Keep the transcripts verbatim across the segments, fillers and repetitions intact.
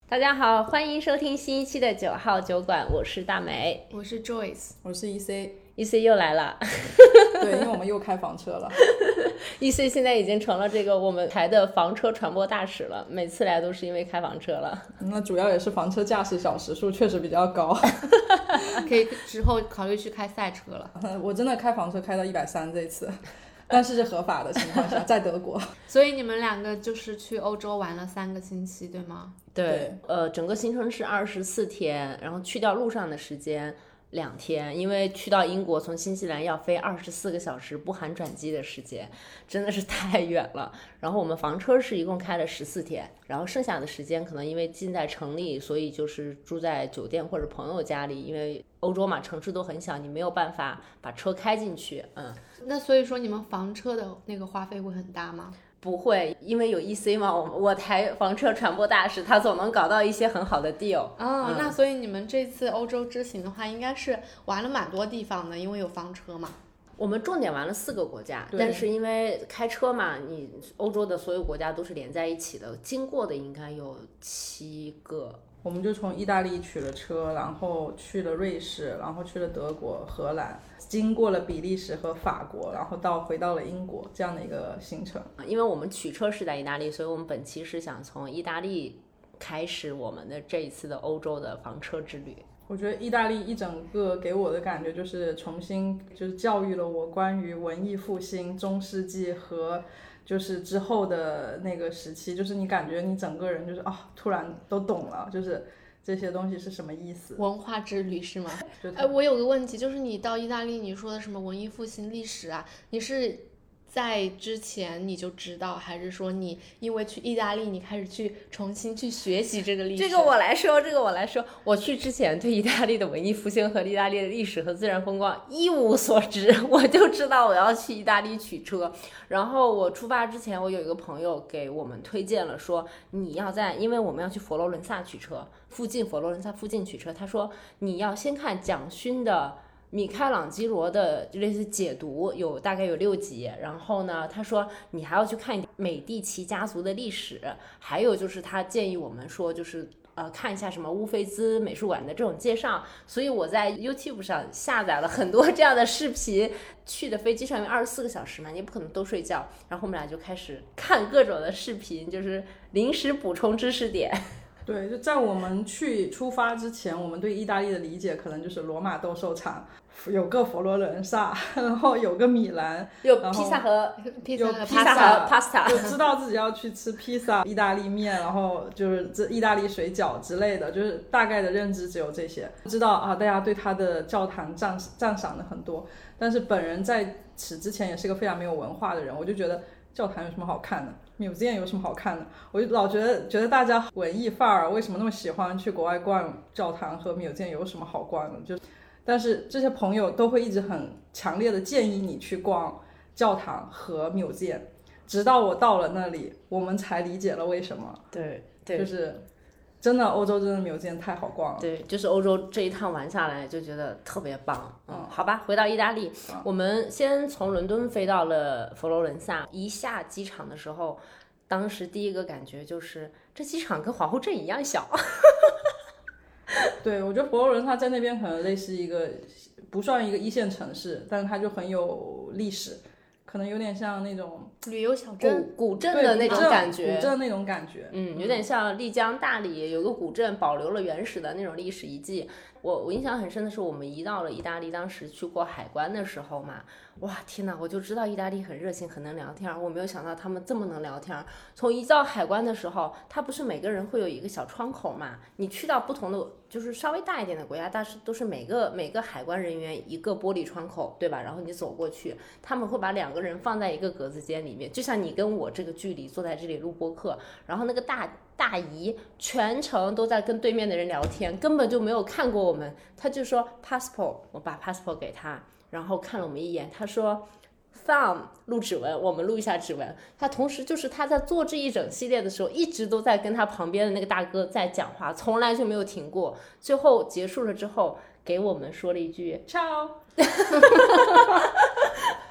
大家好，欢迎收听新一期的九号酒馆，我是大美， 我是 Joyce， 我是 E C。E C 又来了对，因为我们又开房车了 E C 现在已经成了这个我们台的房车传播大使了，每次来都是因为开房车了。 那主要也是房车驾驶小时数确实比较高可以之后考虑去开赛车了我真的开房车开到一百三十这次，但是是合法的情况下，在德国。 所以你们两个就是去欧洲玩了三个星期，对吗？ 对，呃，整个行程是二十四天，然后去掉路上的时间两天，因为去到英国从新西兰要飞二十四个小时，不含转机的时间，真的是太远了。然后我们房车是一共开了十四天，然后剩下的时间可能因为近在城里，所以就是住在酒店或者朋友家里，因为欧洲嘛，城市都很小，你没有办法把车开进去。嗯， 那所以说你们房车的那个花费会很大吗？ 不会，因为有 E C 嘛，我我台房车传播大使，他总能搞到一些很好的 deal。 哦，嗯、那所以你们这次欧洲之行的话，应该是玩了蛮多地方的，因为有房车嘛。 我们重点玩了四个国家，但是因为开车嘛，你欧洲的所有国家都是连在一起的，经过的应该有七个。 我们就从意大利取了车，然后去了瑞士，然后去了德国、荷兰，经过了比利时和法国，然后到回到了英国这样的一个行程。 因为我们取车是在意大利，所以我们本期是想从意大利开始我们的这一次的欧洲的房车之旅。 我觉得意大利一整个给我的感觉就是重新就是教育了我关于文艺复兴、中世纪和就是之后的那个时期，就是你感觉你整个人就是啊，突然都懂了，就是这些东西是什么意思。 文化之旅是吗？哎，我有个问题，就是你到意大利，你说的什么文艺复兴历史啊，你是在之前你就知道，还是说你因为去意大利你开始去重新去学习这个历史？ 这个我来说，这个我来说，我去之前对意大利的文艺复兴和意大利的历史和自然风光一无所知，我就知道我要去意大利取车。然后我出发之前，我有一个朋友给我们推荐了说，你要在，因为我们要去佛罗伦萨取车，附近佛罗伦萨附近取车，他说你要先看蒋勋的米开朗基罗的类似解读，有大概有六集。然后呢，他说你还要去看美第奇家族的历史，还有就是他建议我们说就是呃看一下什么乌菲兹美术馆的这种介绍。所以我在 YouTube 上下载了很多这样的视频。去的飞机上面二十四个小时嘛，你不可能都睡觉。然后我们俩就开始看各种的视频，就是临时补充知识点。 对，就在我们去出发之前，我们对意大利的理解可能就是罗马斗兽场，有个佛罗伦萨，然后有个米兰， 有披萨和披萨和 pasta， 就知道自己要去吃披萨、意大利面，然后就是这意大利水饺之类的，就是大概的认知只有这些。知道啊，大家对他的教堂赞赞赏的很多，但是本人在此之前也是个非常没有文化的人，我就觉得教堂有什么好看的，museum 有什么好看的？我就老觉得觉得大家文艺范儿为什么那么喜欢去国外逛教堂和 museum 有什么好逛的？就但是这些朋友都会一直很强烈的建议你去逛教堂和 museum， 直到我到了那里，我们才理解了为什么。 对对， 就是真的欧洲真的 museum 太好逛了。 对，就是欧洲这一趟玩下来就觉得特别棒。嗯，好吧，回到意大利，嗯、我们先从伦敦飞到了佛罗伦萨。一下机场的时候，当时第一个感觉就是这机场跟皇后镇一样小。 对，我觉得佛罗伦萨在那边可能类似一个不算一个一线城市，但是它就很有历史，可能有点像那种旅游小镇、 古古镇的那种感觉， 古镇那种感觉， 嗯，有点像丽江、大理有个古镇，保留了原始的那种历史遗迹。我我印象很深的是，我们一到了意大利，当时去过海关的时候嘛，哇天哪，我就知道意大利很热情，很能聊天。我没有想到他们这么能聊天。从一到海关的时候，他不是每个人会有一个小窗口嘛？你去到不同的，就是稍微大一点的国家，但是都是每个每个海关人员一个玻璃窗口，对吧？然后你走过去，他们会把两个人放在一个格子间里面，就像你跟我这个距离坐在这里录播客，然后那个大。大姨全程都在跟对面的人聊天，根本就没有看过我们。他就说 passport， 我把 passport 给他，然后看了我们一眼，他说 thumb 录指纹，我们录一下指纹。他同时就是他在做这一整系列的时候，一直都在跟他旁边的那个大哥在讲话，从来就没有停过。最后结束了之后，给我们说了一句 ciao。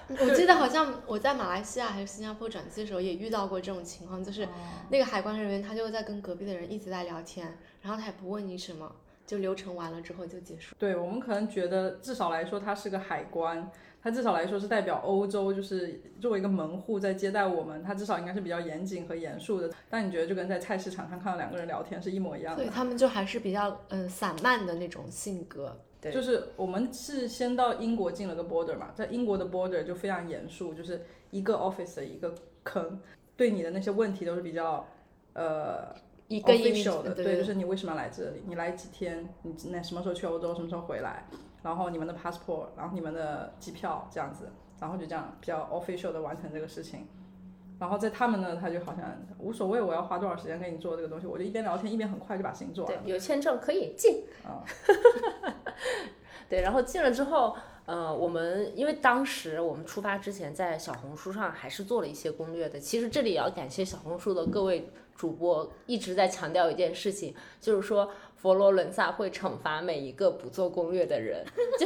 我记得好像我在马来西亚还是新加坡转机的时候也遇到过这种情况，就是那个海关人员他就在跟隔壁的人一直在聊天，然后他也不问你什么，就流程完了之后就结束。 对，我们可能觉得至少来说他是个海关，他至少来说是代表欧洲，就是作为一个门户在接待我们，他至少应该是比较严谨和严肃的。但你觉得就跟在菜市场上看到两个人聊天是一模一样的。 对，他们就还是比较嗯、呃、散漫的那种性格。 对， 就是我们是先到英国进了个 border 嘛，在英国的 border 就非常严肃，就是一个 office 的一个坑，对你的那些问题都是比较呃一个 official 的， 对, 对，就是你为什么要来这里，你来几天，你那什么时候去欧洲，什么时候回来，然后你们的 passport， 然后你们的机票这样子，然后就这样比较 official 的完成这个事情。然后在他们呢，他就好像无所谓我要花多少时间给你做这个东西，我就一边聊天一边很快就把事情做完了。 对，有签证可以进啊。 对，然后进了之后，呃，我们因为当时我们出发之前在小红书上还是做了一些攻略的。其实这里也要感谢小红书的各位主播一直在强调一件事情，就是说佛罗伦萨会惩罚每一个不做攻略的人。就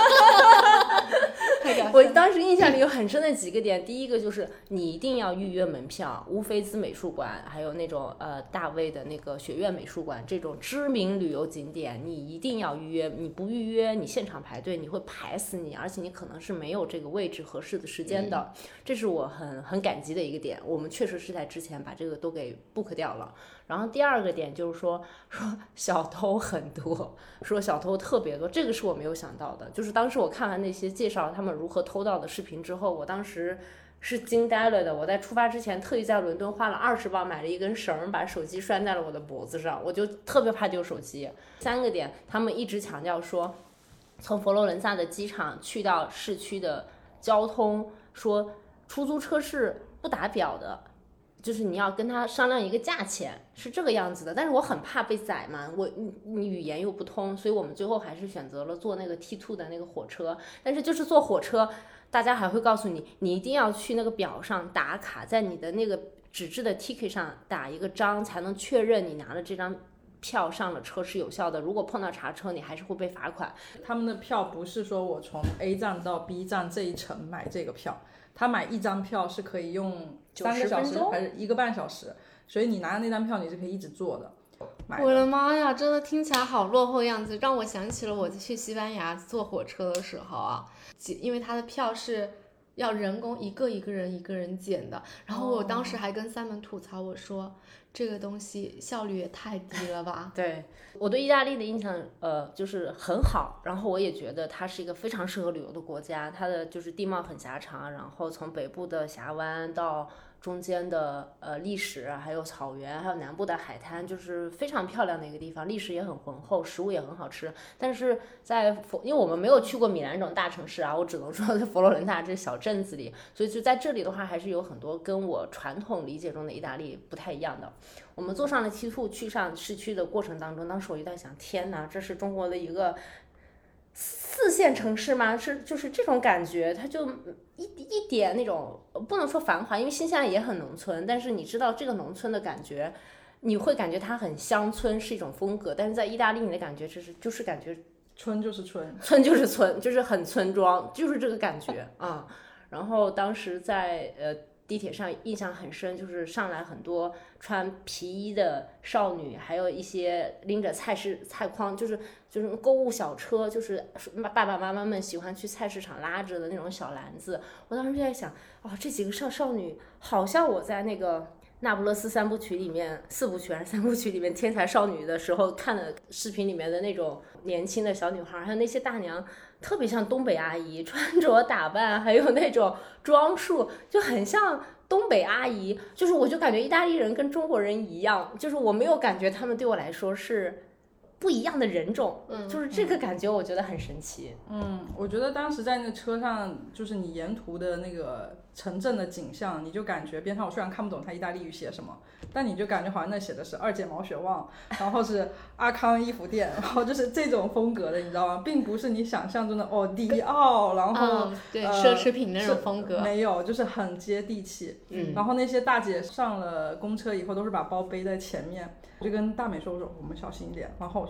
我当时印象里有很深的几个点，第一个就是你一定要预约门票，乌菲兹美术馆，还有那种呃大卫的那个学院美术馆这种知名旅游景点，你一定要预约，你不预约，你现场排队，你会排死你，而且你可能是没有这个位置合适的时间的，嗯、这是我很很感激的一个点。我们确实是在之前把这个都给 book 掉了。然后第二个点就是说说小偷很多，说小偷特别多，这个是我没有想到的。就是当时我看完那些介绍他们如何偷盗的视频之后，我当时是惊呆了的。我在出发之前特意在伦敦花了二十磅买了一根绳，把手机拴在了我的脖子上，我就特别怕丢手机。三个点，他们一直强调说，从佛罗伦萨的机场去到市区的交通，说出租车是不打表的。就是你要跟他商量一个价钱，是这个样子的。但是我很怕被宰嘛，我你你语言又不通，所以我们最后还是选择了坐那个 T 二 的那个火车。但是就是坐火车，大家还会告诉你，你一定要去那个表上打卡，在你的那个纸质的 ticket 上打一个章，才能确认你拿了这张票上了车是有效的。如果碰到查车，你还是会被罚款。 他们的票不是说我从 A 站到 B 站这一程买这个票，他买一张票是可以用三个小时还是一个半小时，所以你拿那张票你是可以一直坐的。 我的妈呀，真的听起来好落后的样子，让我想起了我去西班牙坐火车的时候啊，因为他的票是要人工一个一个人一个人捡的，然后我当时还跟三门吐槽，我说、哦、这个东西效率也太低了吧。 对，我对意大利的印象呃就是很好，然后我也觉得它是一个非常适合旅游的国家，它的就是地貌很狭长，然后从北部的峡湾到中间的呃历史，还有草原，还有南部的海滩，就是非常漂亮的一个地方，历史也很浑厚，食物也很好吃。但是在佛，因为我们没有去过米兰这种大城市啊，我只能说在佛罗伦萨这小镇子里，所以就在这里的话，还是有很多跟我传统理解中的意大利不太一样的。我们坐上了 T 二 去上市区的过程当中，当时我就在想，天哪，这是中国的一个四线城市吗？是就是这种感觉，它就一一点那种不能说繁华，因为新西兰也很农村，但是你知道这个农村的感觉，你会感觉它很乡村是一种风格，但是在意大利你的感觉就是就是感觉村就是村， 村就是村，就是很村庄，就是这个感觉啊、嗯。然后当时在呃地铁上印象很深，就是上来很多穿皮衣的少女，还有一些拎着菜市菜筐，就是就是购物小车，就是爸爸妈妈们喜欢去菜市场拉着的那种小篮子。我当时就在想，哦，这几个少少女好像我在那个那不勒斯三部曲里面，四部曲还是三部曲里面天才少女的时候看的视频里面的那种年轻的小女孩，还有那些大娘，特别像东北阿姨，穿着打扮还有那种装束就很像东北阿姨。就是我就感觉意大利人跟中国人一样，就是我没有感觉他们对我来说是不一样的人种， 嗯， 就是这个感觉我觉得很神奇。 嗯，我觉得当时在那个车上，就是你沿途的那个城镇的景象，你就感觉边上我虽然看不懂它意大利语写什么，但你就感觉好像那写的是二姐毛血旺，然后是阿康衣服店，然后就是这种风格的，你知道吗？并不是你想象中的哦迪奥，然后、 嗯、对、 呃、 奢侈品那种风格， 没有，就是很接地气。 嗯， 然后那些大姐上了公车以后都是把包背在前面，我就跟大美说，我说我们小心一点，然后我说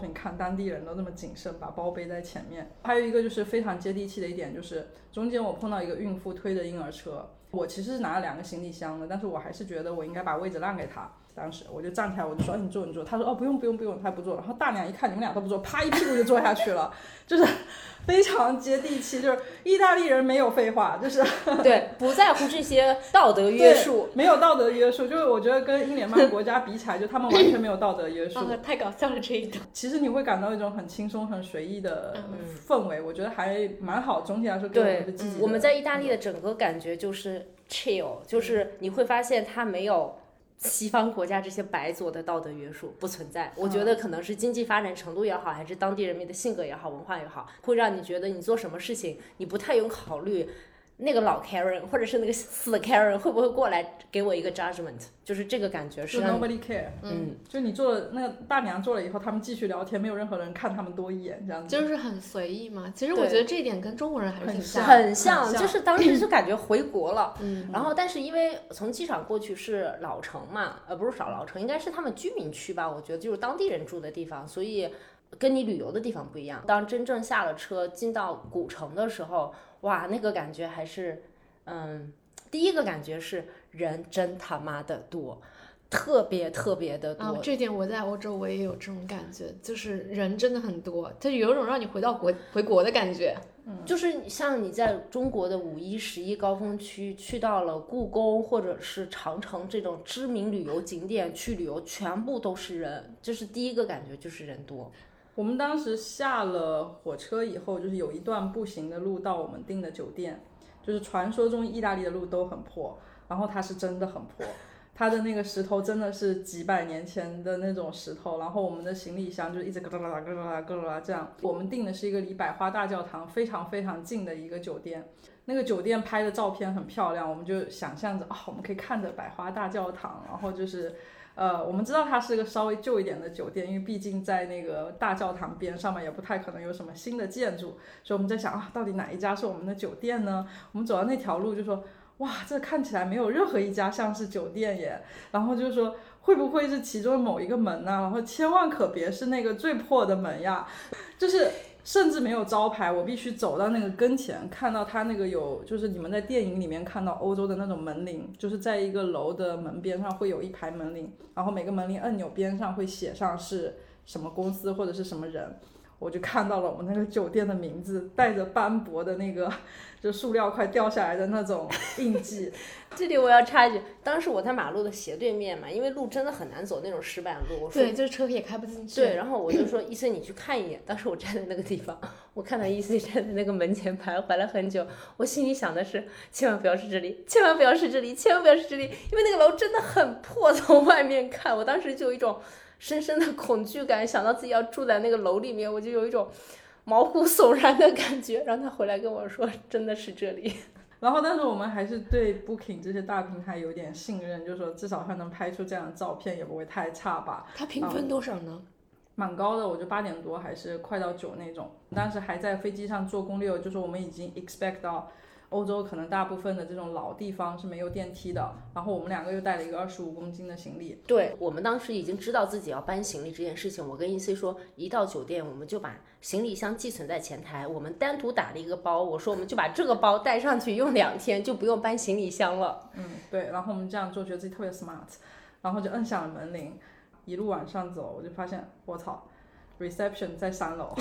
诉你看当地人都这么谨慎，把包背在前面。还有一个就是非常接地气的一点，就是中间我碰到一个孕妇推着婴儿车，我其实是拿了两个行李箱的，但是我还是觉得我应该把位置让给她。当时我就站起来，我就说你坐你坐，他说哦不用不用不用，他不坐。然后大娘一看你们俩都不坐，啪一屁股就坐下去了，就是非常接地气，就是意大利人没有废话，就是对，不在乎这些道德约束， 没有道德约束，就是我觉得跟英联邦国家比起来，就他们完全没有道德约束。 啊，太搞笑了这一段。 其实你会感到一种很轻松、很随意的氛围，嗯、我觉得还蛮好。总体来说，给我们的积极的。 我们在意大利的整个感觉就是 chill， 就是你会发现它没有西方国家这些白左的道德约束不存在。我觉得可能是经济发展程度也好，还是当地人民的性格也好，文化也好，会让你觉得你做什么事情你不太用考虑那个老 Karen 或者是那个死 Karen 会不会过来给我一个 judgment， 就是这个感觉是就 nobody care。 嗯，就你做了那个大娘做了以后，他们继续聊天，没有任何人看他们多一眼，这样子就是很随意嘛。其实我觉得这一点跟中国人还是挺像， 很像，就是当时就感觉回国了。嗯，然后但是因为从机场过去是老城嘛，呃不是少老城，应该是他们居民区吧，我觉得就是当地人住的地方，所以跟你旅游的地方不一样。当真正下了车进到古城的时候，哇，那个感觉还是，嗯，第一个感觉是人真他妈的多，特别特别的多。 啊，这点我在欧洲我也有这种感觉，就是人真的很多，就有一种让你回到国回国的感觉。 嗯，就是像你在中国的五一、十一高峰区去到了故宫或者是长城这种知名旅游景点去旅游，全部都是人，就是第一个感觉就是人多。 我们当时下了火车以后，就是有一段步行的路到我们订的酒店，就是传说中意大利的路都很破，然后它是真的很破，它的那个石头真的是几百年前的那种石头，然后我们的行李箱就一直咯啦啦咯啦啦咯啦啦这样。我们订的是一个离百花大教堂非常非常近的一个酒店，那个酒店拍的照片很漂亮，我们就想象着啊、哦，我们可以看着百花大教堂，然后就是呃，我们知道它是个稍微旧一点的酒店，因为毕竟在那个大教堂边上面也不太可能有什么新的建筑，所以我们在想啊，到底哪一家是我们的酒店呢？我们走到那条路就说，哇，这看起来没有任何一家像是酒店耶。然后就说会不会是其中某一个门呢？然后千万可别是那个最破的门呀，就是甚至没有招牌，我必须走到那个跟前，看到它那个有，就是你们在电影里面看到欧洲的那种门铃，就是在一个楼的门边上会有一排门铃，然后每个门铃按钮边上会写上是什么公司或者是什么人。我就看到了我们那个酒店的名字，带着斑驳的那个就塑料块掉下来的那种印记。 这里我要插一句，当时我在马路的斜对面嘛，因为路真的很难走那种石板路，我说对，就是车也开不进去。 对，然后我就说医生你去看一眼。当时我站在那个地方，我看到医生站在那个门前徘徊了很久，我心里想的是千万不要是这里，千万不要是这里，千万不要是这里，因为那个楼真的很破，从外面看我当时就有一种深深的恐惧感，想到自己要住在那个楼里面，我就有一种毛骨悚然的感觉。然后他回来跟我说真的是这里。 然后但是我们还是对 Booking 这些大平台有点信任，就是说至少它能拍出这样的照片也不会太差吧。 它评分多少呢？ 嗯，蛮高的，我觉得八点多还是快到九那种。当时还在飞机上做攻略，就是我们已经 expect 到欧洲可能大部分的这种老地方是没有电梯的，然后我们两个又带了一个二十五公斤的行李。 对，我们当时已经知道自己要搬行李这件事情，我跟 E C 说一到酒店我们就把行李箱寄存在前台，我们单独打了一个包，我说我们就把这个包带上去用两天，就不用搬行李箱了。 嗯，对，然后我们这样做觉得自己特别 smart， 然后就摁响了门铃，一路往上走，我就发现我操，reception 在三楼。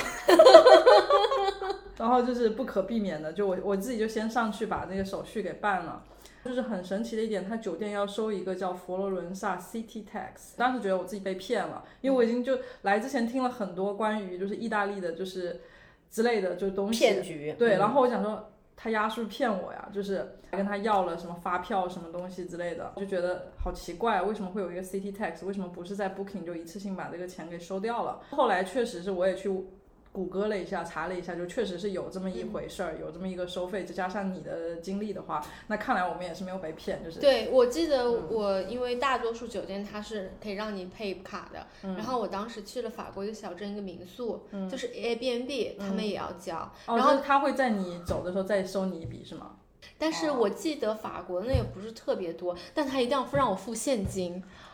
然后就是不可避免的，就我我自己就先上去把那个手续给办了。就是很神奇的一点，他酒店要收一个叫佛罗伦萨 City Tax， 当时觉得我自己被骗了，因为我已经就来之前听了很多关于就是意大利的就是之类的就东西骗局。 对，然后我想说他丫是不是骗我呀，就是跟他要了什么发票什么东西之类的，就觉得好奇怪，为什么会有一个 City Tax， 为什么不是在 Booking 就一次性把这个钱给收掉了。后来确实是我也去谷歌了一下，查了一下，就确实是有这么一回事儿，有这么一个收费，再加上你的经历的话，那看来我们也是没有被骗。就是对，我记得我、嗯、因为大多数酒店它是可以让你配卡的、嗯、然后我当时去了法国一个小镇一个民宿、嗯、就是 Airbnb 他们也要交、 嗯、 然后、 哦、他会在你走的时候再收你一笔是吗？ 但是我记得法国那也不是特别多，但他一定要让我付现金。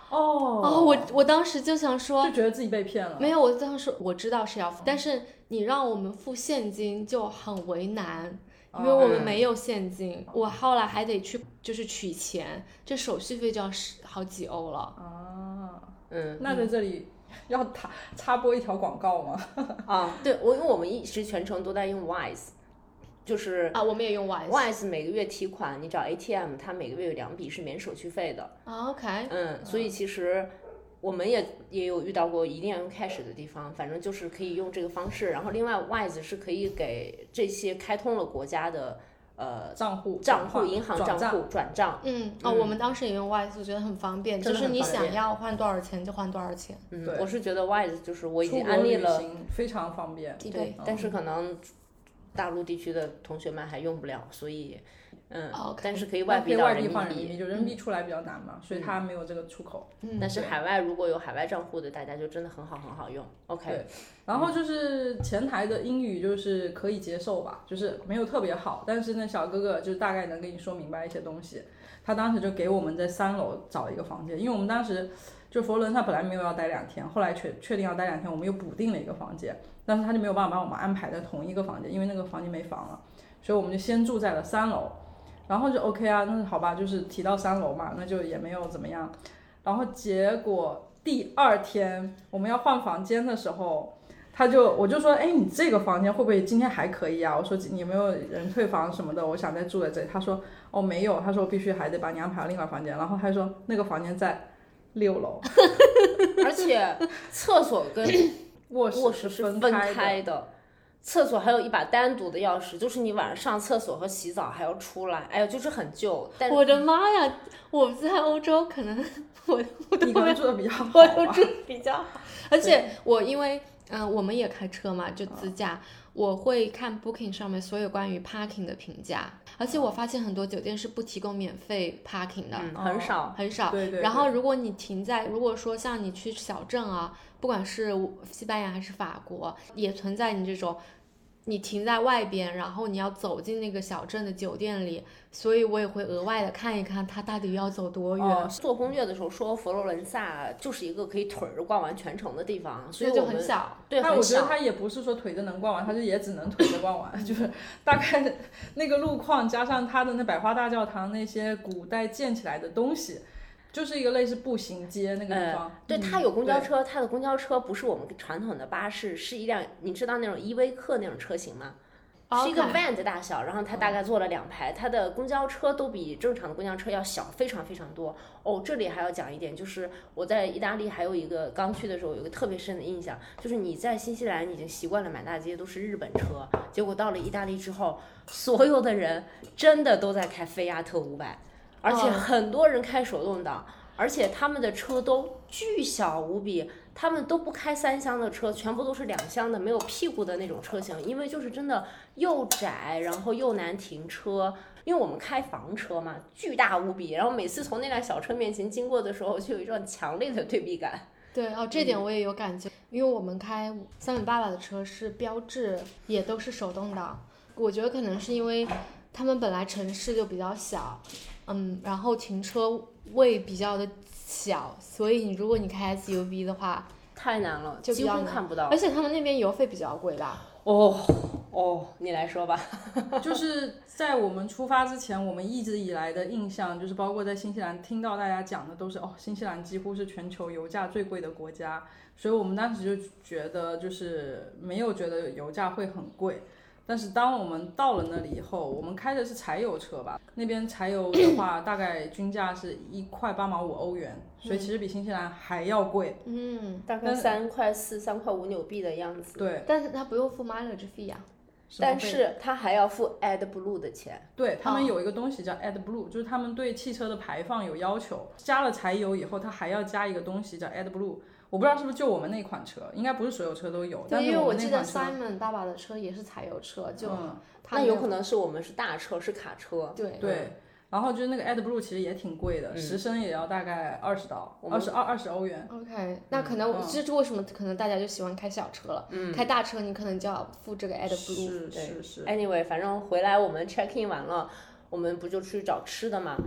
哦哦，我我当时就想说， 就觉得自己被骗了。 没有，我当时我知道是要付，但是你让我们付现金就很为难。因为我们没有现金，我后来还得去就是取钱，这手续费就要十好几欧了。 啊， 嗯， 那在这里要插插播一条广告吗？ 啊，对，我因为我们一直全程都在用 Wise， 就是啊，我们也用 Wise。 Wise 每个月提款，你找 A T M， 它每个月有两笔是免手续费的。 啊 ，OK。 嗯，所以其实。我们也也有遇到过一定要用 cash 的地方，反正就是可以用这个方式。然后另外 Wise 是可以给这些开通了国家的呃账户、 账户、银行账户转账。 嗯，哦，我们当时也用 Wise， 我觉得很方便，就是你想要换多少钱就换多少钱。 嗯，我是觉得 Wise 就是我已经安利了， 非常方便。 对，但是可能大陆地区的同学们还用不了，所以。嗯， okay. 但是可以外币到人民币，就人民币出来比较难嘛，嗯、所以它没有这个出口。 嗯，但是海外如果有海外账户的，大家就真的很好很好用。OK。 对，然后就是前台的英语就是可以接受吧，就是没有特别好，但是那小哥哥就大概能跟你说明白一些东西。他当时就给我们在三楼找一个房间，因为我们当时就佛罗伦萨本来没有要待两天，后来确确定要待两天，我们又补订了一个房间，但是他就没有办法把我们安排在同一个房间，因为那个房间没房了，所以我们就先住在了三楼。然后就 OK 啊，那好吧，就是提到三楼嘛，那就也没有怎么样。然后结果第二天我们要换房间的时候，他就我就说，哎，你这个房间会不会今天还可以啊？我说你有没有人退房什么的？我想再住在这里。他说哦没有，他说我必须还得把你安排到另外房间。然后他说那个房间在六楼， 而且厕所跟卧室是分开的。厕所还有一把单独的钥匙，就是你晚上上厕所和洗澡还要出来，哎呦，就是很旧。但我的妈呀！我在欧洲可能我我你可能住的比较好， 我都住的比较好，而且我因为嗯、呃、我们也开车嘛，就自驾，我会看 Booking 上面所有关于 parking 的评价，而且我发现很多酒店是不提供免费 parking 的， 嗯、很少很少。 对 对, 对。 然后如果你停在，如果说像你去小镇啊，不管是西班牙还是法国，也存在你这种。你停在外边，然后你要走进那个小镇的酒店里，所以我也会额外的看一看它到底要走多远。 哦、做攻略的时候说佛罗伦萨就是一个可以腿儿逛完全程的地方，所以就很小。 对， 但我觉得它也不是说腿着能逛完，它就也只能腿着逛完，就是大概那个路况加上它的那百花大教堂那些古代建起来的东西。就是一个类似步行街那个地方， 呃、对，它有公交车，它的公交车不是我们传统的巴士，是一辆你知道那种依维柯那种车型吗？ Okay. 是一个 van 的大小，然后它大概坐了两排，它的公交车都比正常的公交车要小非常非常多。哦，这里还要讲一点，就是我在意大利还有一个刚去的时候有一个特别深的印象，就是你在新西兰已经习惯了满大街都是日本车，结果到了意大利之后，所有的人真的都在开菲亚特五百。而且很多人开手动挡，而且他们的车都巨小无比，他们都不开三厢的车，全部都是两厢的，没有屁股的那种车型，因为就是真的又窄，然后又难停车。因为我们开房车嘛，巨大无比，然后每次从那辆小车面前经过的时候，就有一种强烈的对比感。 对哦，这点我也有感觉，嗯、因为我们开三米八八的车是标致，也都是手动挡，我觉得可能是因为他们本来城市就比较小。嗯，然后停车位比较的小，所以你如果你开 S U V 的话， 太难了， 就几乎看不到。 而且他们那边油费比较贵吧？ 哦哦，你来说吧。 就是在我们出发之前，我们一直以来的印象就是，包括在新西兰听到大家讲的都是哦，新西兰几乎是全球油价最贵的国家，所以我们当时就觉得就是没有觉得油价会很贵。但是当我们到了那里以后，我们开的是柴油车吧，那边柴油的话大概均价是一块八毛五欧元，所以其实比新西兰还要贵。 嗯， 大概三块四、三块五纽币的样子。 对， 但是它不用付 mileage fee 啊， 但是它还要付 AdBlue 的钱。 对，他们有一个东西叫 AdBlue，、哦、就是他们对汽车的排放有要求，加了柴油以后，它还要加一个东西叫 AdBlue。我不知道是不是就我们那款车，应该不是所有车都有。但是因为我记得我那款车 Simon 爸爸的车也是柴油车，就、 嗯、 那有可能是我们是大车，是卡车。 对对、嗯，然后就是那个 AdBlue 其实也挺贵的，十、嗯、升也要大概二十刀，二十二二十欧元。 OK， 那可能、嗯、这是为什么可能大家就喜欢开小车了，嗯、开大车你可能就要付这个 AdBlue。 是是是。 Anyway， 反正回来我们 check in 完了，我们不就去找吃的嘛？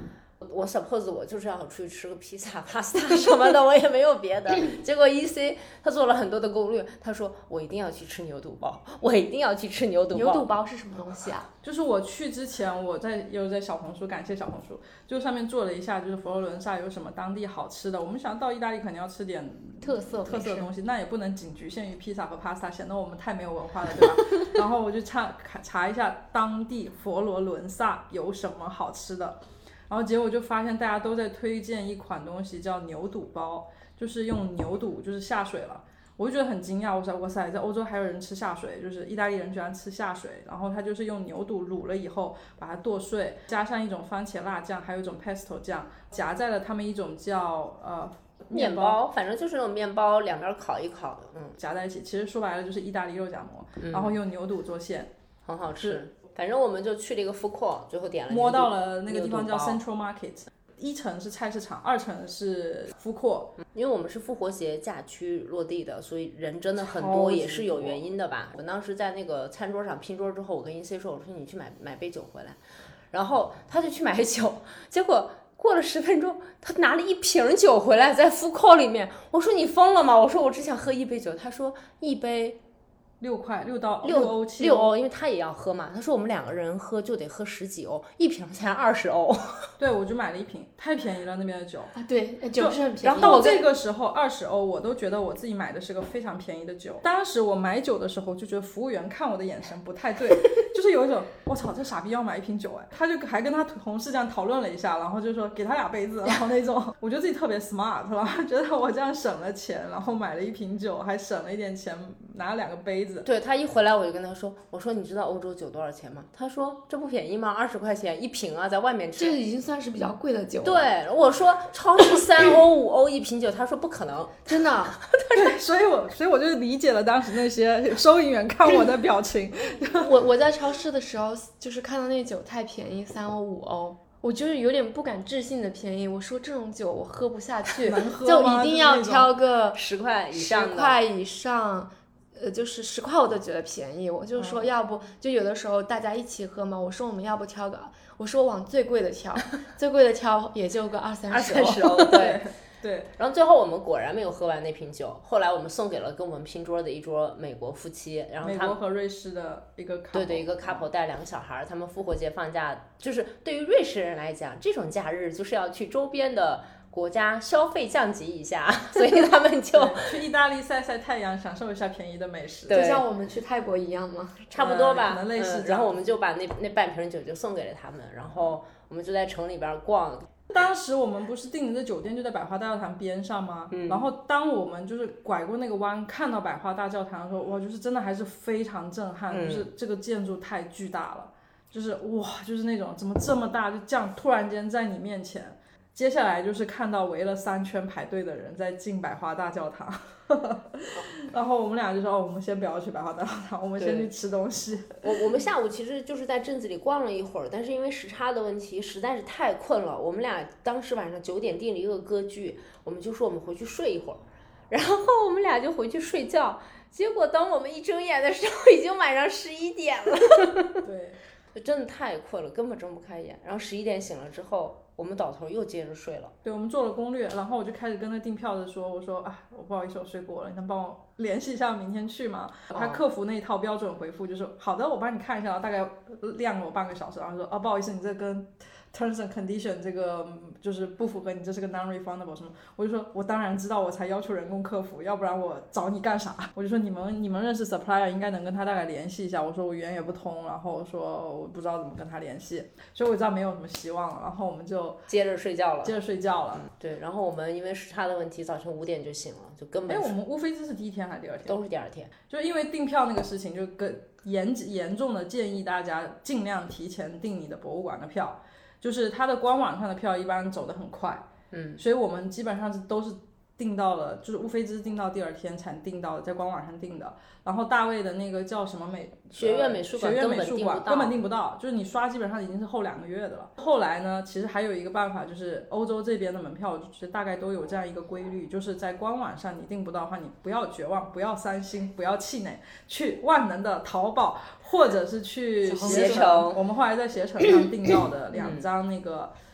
我 suppose 我就是要出去吃个披萨、pasta 什么的，我也没有别的。结果 E C 他做了很多的攻略，他说我一定要去吃牛肚包，我一定要去吃牛肚包。 牛肚包是什么东西啊？ 就是我去之前，我在又在小红书，感谢小红书，就上面做了一下，就是佛罗伦萨有什么当地好吃的。我们想到意大利肯定要吃点特色特色的东西，那也不能仅局限于披萨和 pasta， 显得我们太没有文化了，对吧？然后我就查查一下当地佛罗伦萨有什么好吃的。然后结果就发现大家都在推荐一款东西叫牛肚包，就是用牛肚就是下水了，我就觉得很惊讶，我说哇塞，在欧洲还有人吃下水，就是意大利人居然吃下水。然后他就是用牛肚卤了以后把它剁碎，加上一种番茄辣酱，还有一种 pesto 酱，夹在了他们一种叫呃面包，反正就是那种面包两边烤一烤，嗯， 夹在一起，其实说白了就是意大利肉夹馍，嗯、然后用牛肚做馅， 很好吃。反正我们就去了一个 food court， 最后点了摸到了那个地方叫 Central Market， 一层是菜市场，二层是 food court。 因为我们是复活节假期落地的，所以人真的很多，也是有原因的吧。我当时在那个餐桌上拼桌之后，我跟 E C 说，我说你去买买杯酒回来，然后他就去买酒，结果过了十分钟，他拿了一瓶酒回来，在 food court 里面。我说你疯了吗？我说我只想喝一杯酒。他说一杯六块六到六欧七六欧，因为他也要喝嘛。他说我们两个人喝就得喝十几欧，一瓶才二十欧。 对，我就买了一瓶，太便宜了那边的酒啊，对，酒是很便宜。 然后到这个时候二十欧，我都觉得我自己买的是个非常便宜的酒。当时我买酒的时候就觉得服务员看我的眼神不太对，就是有一种我操，这傻逼要买一瓶酒哎，他就还跟他同事这样讨论了一下，然后就说给他俩杯子，然后那种我觉得自己特别 smart， 然后觉得我这样省了钱，然后买了一瓶酒，还省了一点钱，拿了两个杯子。 对，他一回来我就跟他说，我说你知道欧洲酒多少钱吗？他说这不便宜吗？二十块钱一瓶啊，在外面吃。 这已经算是比较贵的酒了。 对，我说超市三欧五欧一瓶酒，他说不可能， 真的。 对，所以我所以我就理解了当时那些收银员看我的表情。 我我在超市的时候，就是看到那酒太便宜，三欧五欧。我就是有点不敢置信的便宜，我说这种酒我喝不下去， 能喝就一定要挑个十块以上的， 十块以上。呃，就是十块我都觉得便宜，我就说要不、嗯、就有的时候大家一起喝嘛，我说我们要不挑个，我说往最贵的挑，最贵的挑也就个二三十欧， 二三十欧，对对。 然后最后我们果然没有喝完那瓶酒，后来我们送给了跟我们拼桌的一桌美国夫妻，然后他们美国和瑞士的一个 couple， 对对，一个 couple 带两个小孩，他们复活节放假，就是对于瑞士人来讲，这种假日就是要去周边的国家消费降级一下，所以他们就去意大利晒晒太阳，享受一下便宜的美食， 就像我们去泰国一样吗？ 差不多吧， 呃、可能类似、 嗯。然后我们就把那那半瓶酒就送给了他们，然后我们就在城里边逛。 当时我们不是订的酒店就在百花大教堂边上吗？嗯、然后当我们就是拐过那个弯看到百花大教堂的时候，哇，就是真的还是非常震撼，嗯、就是这个建筑太巨大了，就是哇，就是那种怎么这么大，就这样突然间在你面前。接下来就是看到围了三圈排队的人在进百花大教堂然后我们俩就说、哦、我们先不要去百花大教堂，我们先去吃东西。 我我们下午其实就是在镇子里逛了一会儿，但是因为时差的问题实在是太困了，我们俩当时晚上九点订了一个歌剧，我们就说我们回去睡一会儿，然后我们俩就回去睡觉，结果当我们一睁眼的时候已经晚上十一点了对， 真的太困了，根本睁不开眼。然后十一点醒了之后，我们倒头又接着睡了。 对，我们做了攻略，然后我就开始跟那订票的说，我说啊，我不好意思，我睡过了，你能帮我联系一下明天去吗？哦、他客服那一套标准回复就是好的，我帮你看一下，然后大概亮了我半个小时，然后说啊，不好意思，你这跟 terms and condition 这个就是不符合，你这是个 non-refundable 什么？我就说我当然知道，我才要求人工客服，要不然我找你干啥？我就说你们你们认识 supplier 应该能跟他大概联系一下。我说我语言也不通，然后我说我不知道怎么跟他联系，所以我知道没有什么希望了。然后我们就接着睡觉了， 接着睡觉了。 嗯、对，然后我们因为时差的问题，早晨五点就醒了，就根本。 哎，我们乌菲兹是第一天还是第二天？ 都是第二天。 就因为订票那个事情，就跟严严重的建议大家尽量提前订你的博物馆的票。就是它的官网上的票一般走得很快， 嗯， 所以我们基本上是都是订到了，就是乌菲兹订到第二天才订到的，在官网上订的。然后大卫的那个叫什么美学院美术馆， 学院美术馆根本订不到， 到，就是你刷基本上已经是后两个月的了。后来呢，其实还有一个办法，就是欧洲这边的门票，其实大概都有这样一个规律，就是在官网上你订不到的话，你不要绝望，不要伤心，不要气馁，去万能的淘宝。或者是去携程，我们后来在携程上订到的两张那个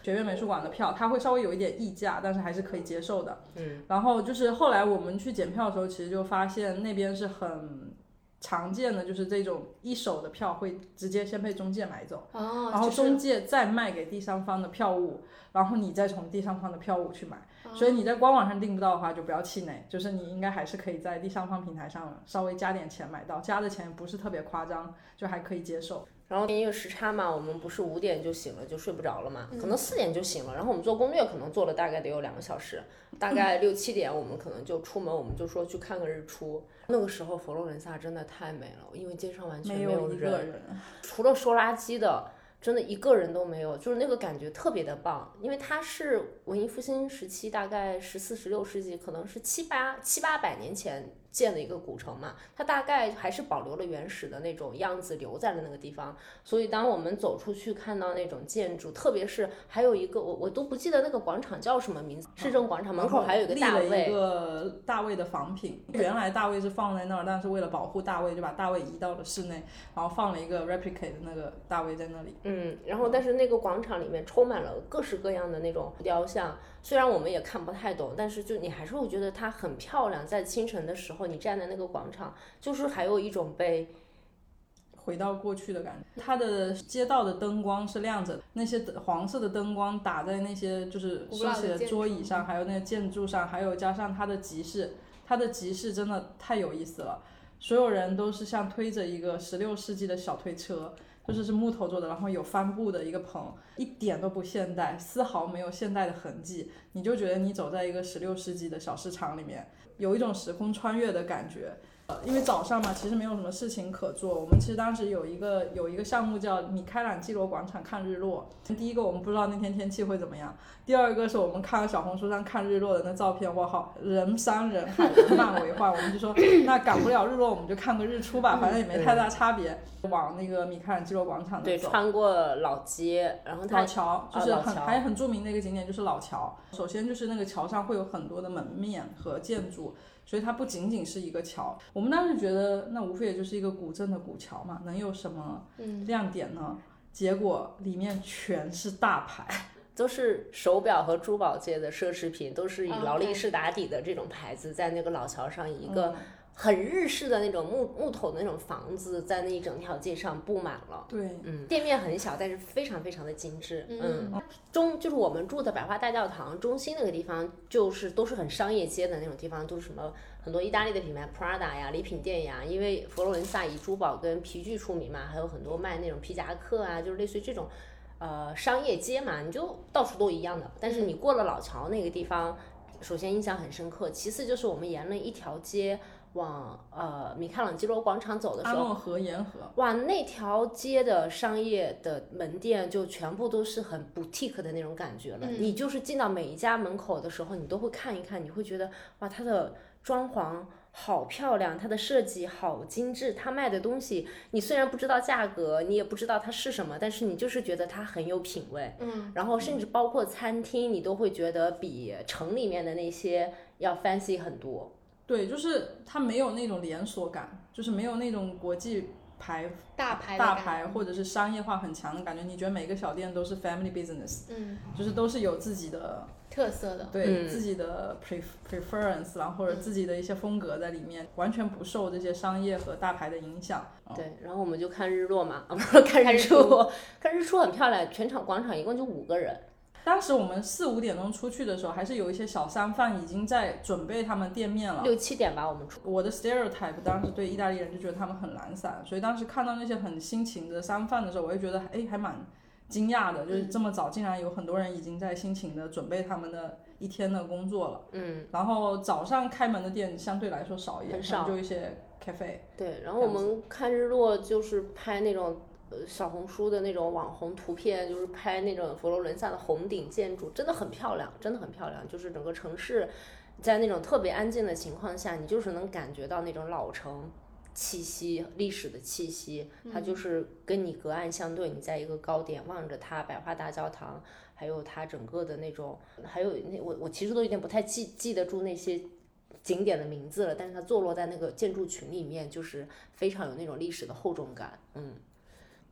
学院美术馆的票，它会稍微有一点溢价，但是还是可以接受的。 嗯， 然后就是后来我们去检票的时候，其实就发现那边是很常见的，就是这种一手的票会直接先被中介买走， 哦， 然后中介再卖给第三方的票务，然后你再从第三方的票务去买。所以你在官网上订不到的话就不要气馁，就是你应该还是可以在第三方平台上稍微加点钱买到，加的钱不是特别夸张，就还可以接受。 然后因为时差嘛，我们不是五点就醒了就睡不着了嘛，可能四点就醒了，然后我们做攻略可能做了大概得有两个小时，大概六七点我们可能就出门，我们就说去看个日出。那个时候佛罗伦萨真的太美了，因为街上完全没有人， 没有一个人除了收垃圾的真的一个人都没有，就是那个感觉特别的棒。因为它是文艺复兴时期，大概十四、十六世纪，可能是七八七八百年前建的一个古城嘛，它大概还是保留了原始的那种样子，留在了那个地方。所以当我们走出去看到那种建筑，特别是还有一个我我都不记得那个广场叫什么名字，市政广场门口还有一个大卫， 立了一个大卫的仿品。原来大卫是放在那儿，但是为了保护大卫，就把大卫移到了室内，然后放了一个 replicate 的那个大卫在那里。 嗯，然后但是那个广场里面充满了各式各样的那种雕像，虽然我们也看不太懂，但是就你还是会觉得它很漂亮。在清晨的时候，你站在那个广场，就是还有一种被回到过去的感觉。它的街道的灯光是亮着的，那些黄色的灯光打在那些就是设计的桌椅上，还有那个建筑上，还有加上它的集市，它的集市真的太有意思了。所有人都是像推着一个十六世纪的小推车，就是是木头做的，然后有帆布的一个棚，一点都不现代，丝毫没有现代的痕迹，你就觉得你走在一个十六世纪的小市场里面，有一种时空穿越的感觉。呃，因为早上嘛，其实没有什么事情可做。我们其实当时有一个有一个项目叫米开朗基罗广场看日落。第一个我们不知道那天天气会怎么样，第二个是我们看了小红书上看日落的那照片，哇好，人山人海，人满为患。我们就说那赶不了日落，我们就看个日出吧，反正也没太大差别。往那个米开朗基罗广场对，穿过老街，然后它老桥就是很、 啊、 还很著名的一个景点就是老桥。首先就是那个桥上会有很多的门面和建筑。所以它不仅仅是一个桥，我们当时觉得那无非也就是一个古镇的古桥嘛，能有什么亮点呢？嗯、结果里面全是大牌， 都是手表和珠宝界的奢侈品，都是以劳力士打底的这种牌子，在那个老桥上以一个很日式的那种木木头的那种房子，在那一整条街上布满了。 对， 嗯，店面很小，但是非常非常的精致。嗯，嗯中就是我们住的百花大教堂中心那个地方，就是都是很商业街的那种地方，都是什么很多意大利的品牌 Prada 呀、礼品店呀，因为佛罗伦萨以珠宝跟皮具出名嘛，还有很多卖那种皮夹克啊，就是类似于这种呃商业街嘛，你就到处都一样的。但是你过了老桥那个地方，首先印象很深刻，其次就是我们沿了一条街。往呃米开朗基罗广场走的时候， 阿诺河沿河， 哇，那条街的商业的门店就全部都是很 boutique 的那种感觉了。嗯、你就是进到每一家门口的时候，你都会看一看，你会觉得哇，它的装潢好漂亮，它的设计好精致，它卖的东西你虽然不知道价格，你也不知道它是什么，但是你就是觉得它很有品味。 嗯， 然后甚至包括餐厅，你都会觉得比城里面的那些要 fancy 很多。 对，就是它没有那种连锁感，就是没有那种国际牌大牌大牌或者是商业化很强的感觉。你觉得每个小店都是 family business， 嗯， 就是都是有自己的特色的， 对、 嗯、 自己的 pre preference， 然后或者自己的一些风格在里面，嗯、完全不受这些商业和大牌的影响。 对，然后我们就看日落嘛，啊不是看日出，看日出很漂亮，全场广场一共就五个人。 当时我们四五点钟出去的时候，还是有一些小商贩已经在准备他们店面了。 六七点吧，我们出。 我的 stereotype 当时对意大利人就觉得他们很懒散，所以当时看到那些很辛勤的商贩的时候，我就觉得哎还蛮惊讶的，就是这么早竟然有很多人已经在辛勤的准备他们的一天的工作了。 嗯。 然后早上开门的店相对来说少一点， 很少， 就一些 cafe。 对，然后我们看日落就是拍那种。呃，小红书的那种网红图片，就是拍那种佛罗伦萨的红顶建筑，真的很漂亮，真的很漂亮。就是整个城市，在那种特别安静的情况下，你就是能感觉到那种老城气息、历史的气息。它就是跟你隔岸相对，你在一个高点望着它百花大教堂，还有它整个的那种，还有那我我其实都有点不太记记得住那些景点的名字了，但是它坐落在那个建筑群里面，就是非常有那种历史的厚重感，嗯。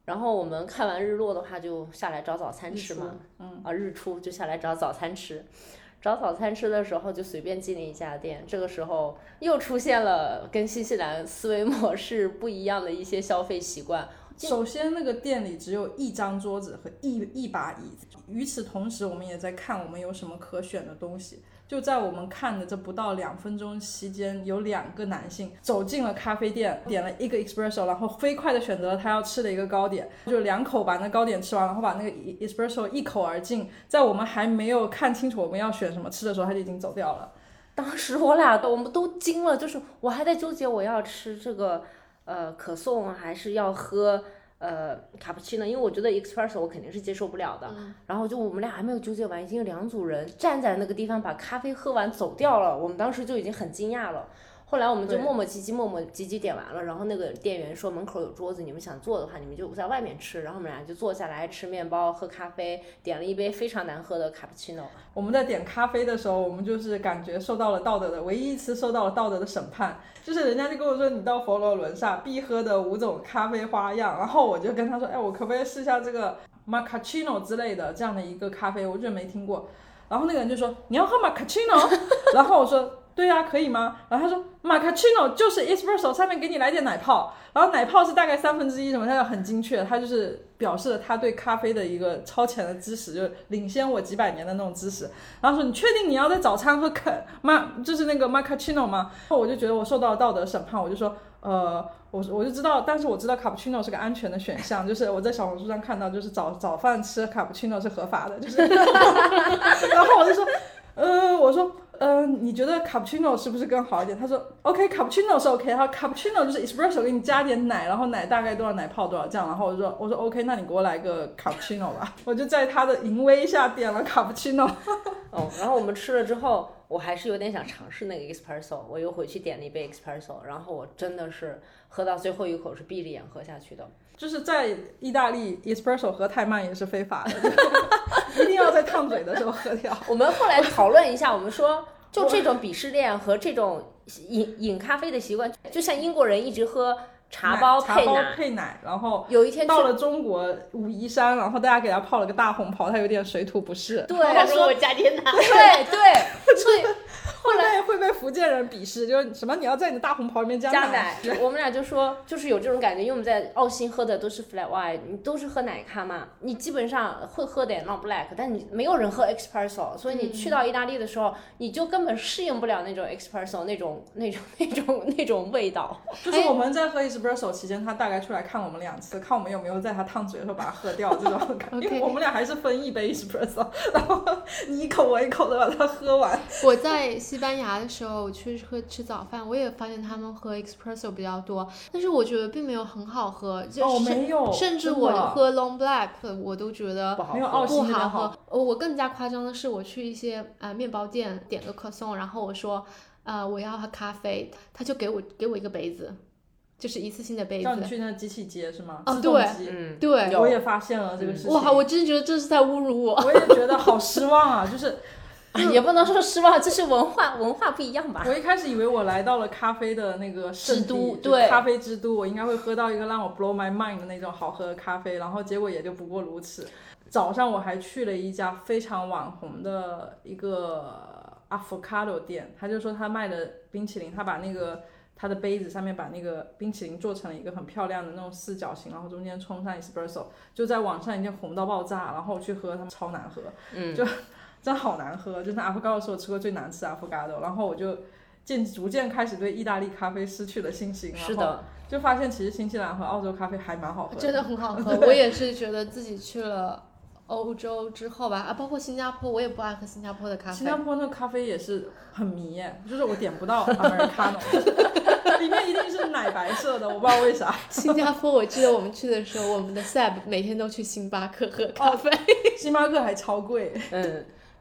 然后我们看完日落的话，就下来找早餐吃嘛。 嗯啊，日出就下来找早餐吃。找早餐吃的时候就随便进了一家店，这个时候又出现了跟新西兰思维模式不一样的一些消费习惯。 首先那个店里只有一张桌子和一一把椅子，与此同时我们也在看我们有什么可选的东西。就在我们看的这不到两分钟期间，有两个男性走进了咖啡店，点了一个 espresso， 然后飞快的选择了他要吃的一个糕点，就两口把那糕点吃完，然后把那个 espresso 一口而尽，在我们还没有看清楚我们要选什么吃的时候，他就已经走掉了。 当时我俩我们都惊了，就是我还在纠结我要吃这个呃可颂还是要喝呃卡布奇诺，因为我觉得 espresso 我肯定是接受不了的、嗯、然后就我们俩还没有纠结完，已经有两组人站在那个地方把咖啡喝完走掉了，我们当时就已经很惊讶了。后来我们就磨磨唧唧磨磨唧唧点完了，然后那个店员说门口有桌子，你们想坐的话你们就在外面吃，然后我们俩就坐下来吃面包喝咖啡，点了一杯非常难喝的卡布奇诺。 我们在点咖啡的时候，我们就是感觉受到了道德的唯一一次受到了道德的审判，就是人家就跟我说你到佛罗伦萨必喝的五种咖啡花样，然后我就跟他说，哎，我可不可以试一下这个 macchiato 之类的这样的一个咖啡，我就没听过。然后那个人就说你要喝 macchiato 然后我说对啊，可以吗？然后他说马卡奇诺就是 espresso 上面给你来点奶泡，然后奶泡是大概三分之一什么，他就很精确，他就是表示了他对咖啡的一个超前的知识，就领先我几百年的那种知识。然后说你确定你要在早餐喝马就是那个马卡奇诺吗？然后我就觉得我受到了道德审判，我就说呃我我就知道，但是我知道卡布奇诺是个安全的选项，就是我在小红书上看到，就是早早饭吃卡布奇诺是合法的，就是然后我就说呃我说呃，你觉得卡布奇诺是不是更好一点？他说 OK， 卡布奇诺是 OK， 然后卡布奇诺就是 espresso 给你加点奶，然后奶大概多少，奶泡多少这样，然后我就说我说 OK， 那你给我来个卡布奇诺吧。我就在他的淫威下点了卡布奇诺。 哦，然后我们吃了之后，我还是有点想尝试那个 espresso， 我又回去点了一杯 espresso， 然后我真的是喝到最后一口是闭着眼喝下去的。 就是在意大利 espresso 喝太慢也是非法的，一定要在烫嘴的时候喝掉。 我们后来讨论一下，我们说就这种鄙视链和这种饮饮咖啡的习惯，就像英国人一直喝茶包配奶， 茶包配奶，然后有一天到了中国武夷山，然后大家给他泡了个大红袍，他有点水土不适。 对， 他说我加点奶。 对对，所以后来会被福建人鄙视，就是什么你要在你的大红袍里面加奶。加奶，我们俩就说就是有这种感觉，因为我们在澳新喝的都是 flat white， 你都是喝奶咖嘛，你基本上会喝点 long black， 但你没有人喝 espresso， 所以你去到意大利的时候，嗯、你就根本适应不了那种 espresso 那种那种那种那种味道。 就是我们在喝 espresso 期间，他大概出来看我们两次，看我们有没有在他烫嘴的时候把它喝掉这种感觉。因为我们俩还是分一杯 espresso， 然后你一口我一口的把它喝完。 我在西班牙的时候我去喝吃早饭，我也发现他们喝 espresso 比较多，但是我觉得并没有很好喝，就哦没有， 甚至我喝 long black 我都觉得不好喝， 没有澳不好喝。我更加夸张的是，我去一些呃面包店点个可颂，然后我说呃我要喝咖啡，他就给我给我一个杯子。就是一次性的杯子， 叫你去那个机器接是吗？ 哦， 自动机， 嗯，对， 我也发现了这个事情。 哇，我真的觉得这是在侮辱我。 我也觉得好失望啊，就是。 也不能说失望，这是文化文化不一样吧。 我一开始以为我来到了咖啡的那个圣地，对， 咖啡之都，我应该会喝到一个让我 blow my mind 的那种好喝的咖啡，然后结果也就不过如此。早上我还去了一家非常网红的一个 avocado 店，他就说他卖的冰淇淋，他把那个他的杯子上面把那个冰淇淋做成了一个很漂亮的那种四角形，然后中间冲上 espresso， 就在网上已经红到爆炸，然后我去喝他们超难喝， 嗯， 就真好难喝，就是 avocado 是我吃过最难吃的 avocado， 然后我就渐逐渐开始对意大利咖啡失去了信心。 是的， 就发现其实新西兰和澳洲咖啡还蛮好喝的， 真的很好喝。我也是觉得自己去了欧洲之后吧，啊，包括新加坡，我也不爱喝新加坡的咖啡。 新加坡那咖啡也是很迷耶，就是我点不到 Americano， 里面一定是奶白色的，我不知道为啥。 新加坡，我记得我们去的时候，我们的 Seb 每天都去星巴克喝咖啡， 哦、星巴克还超贵。 嗯。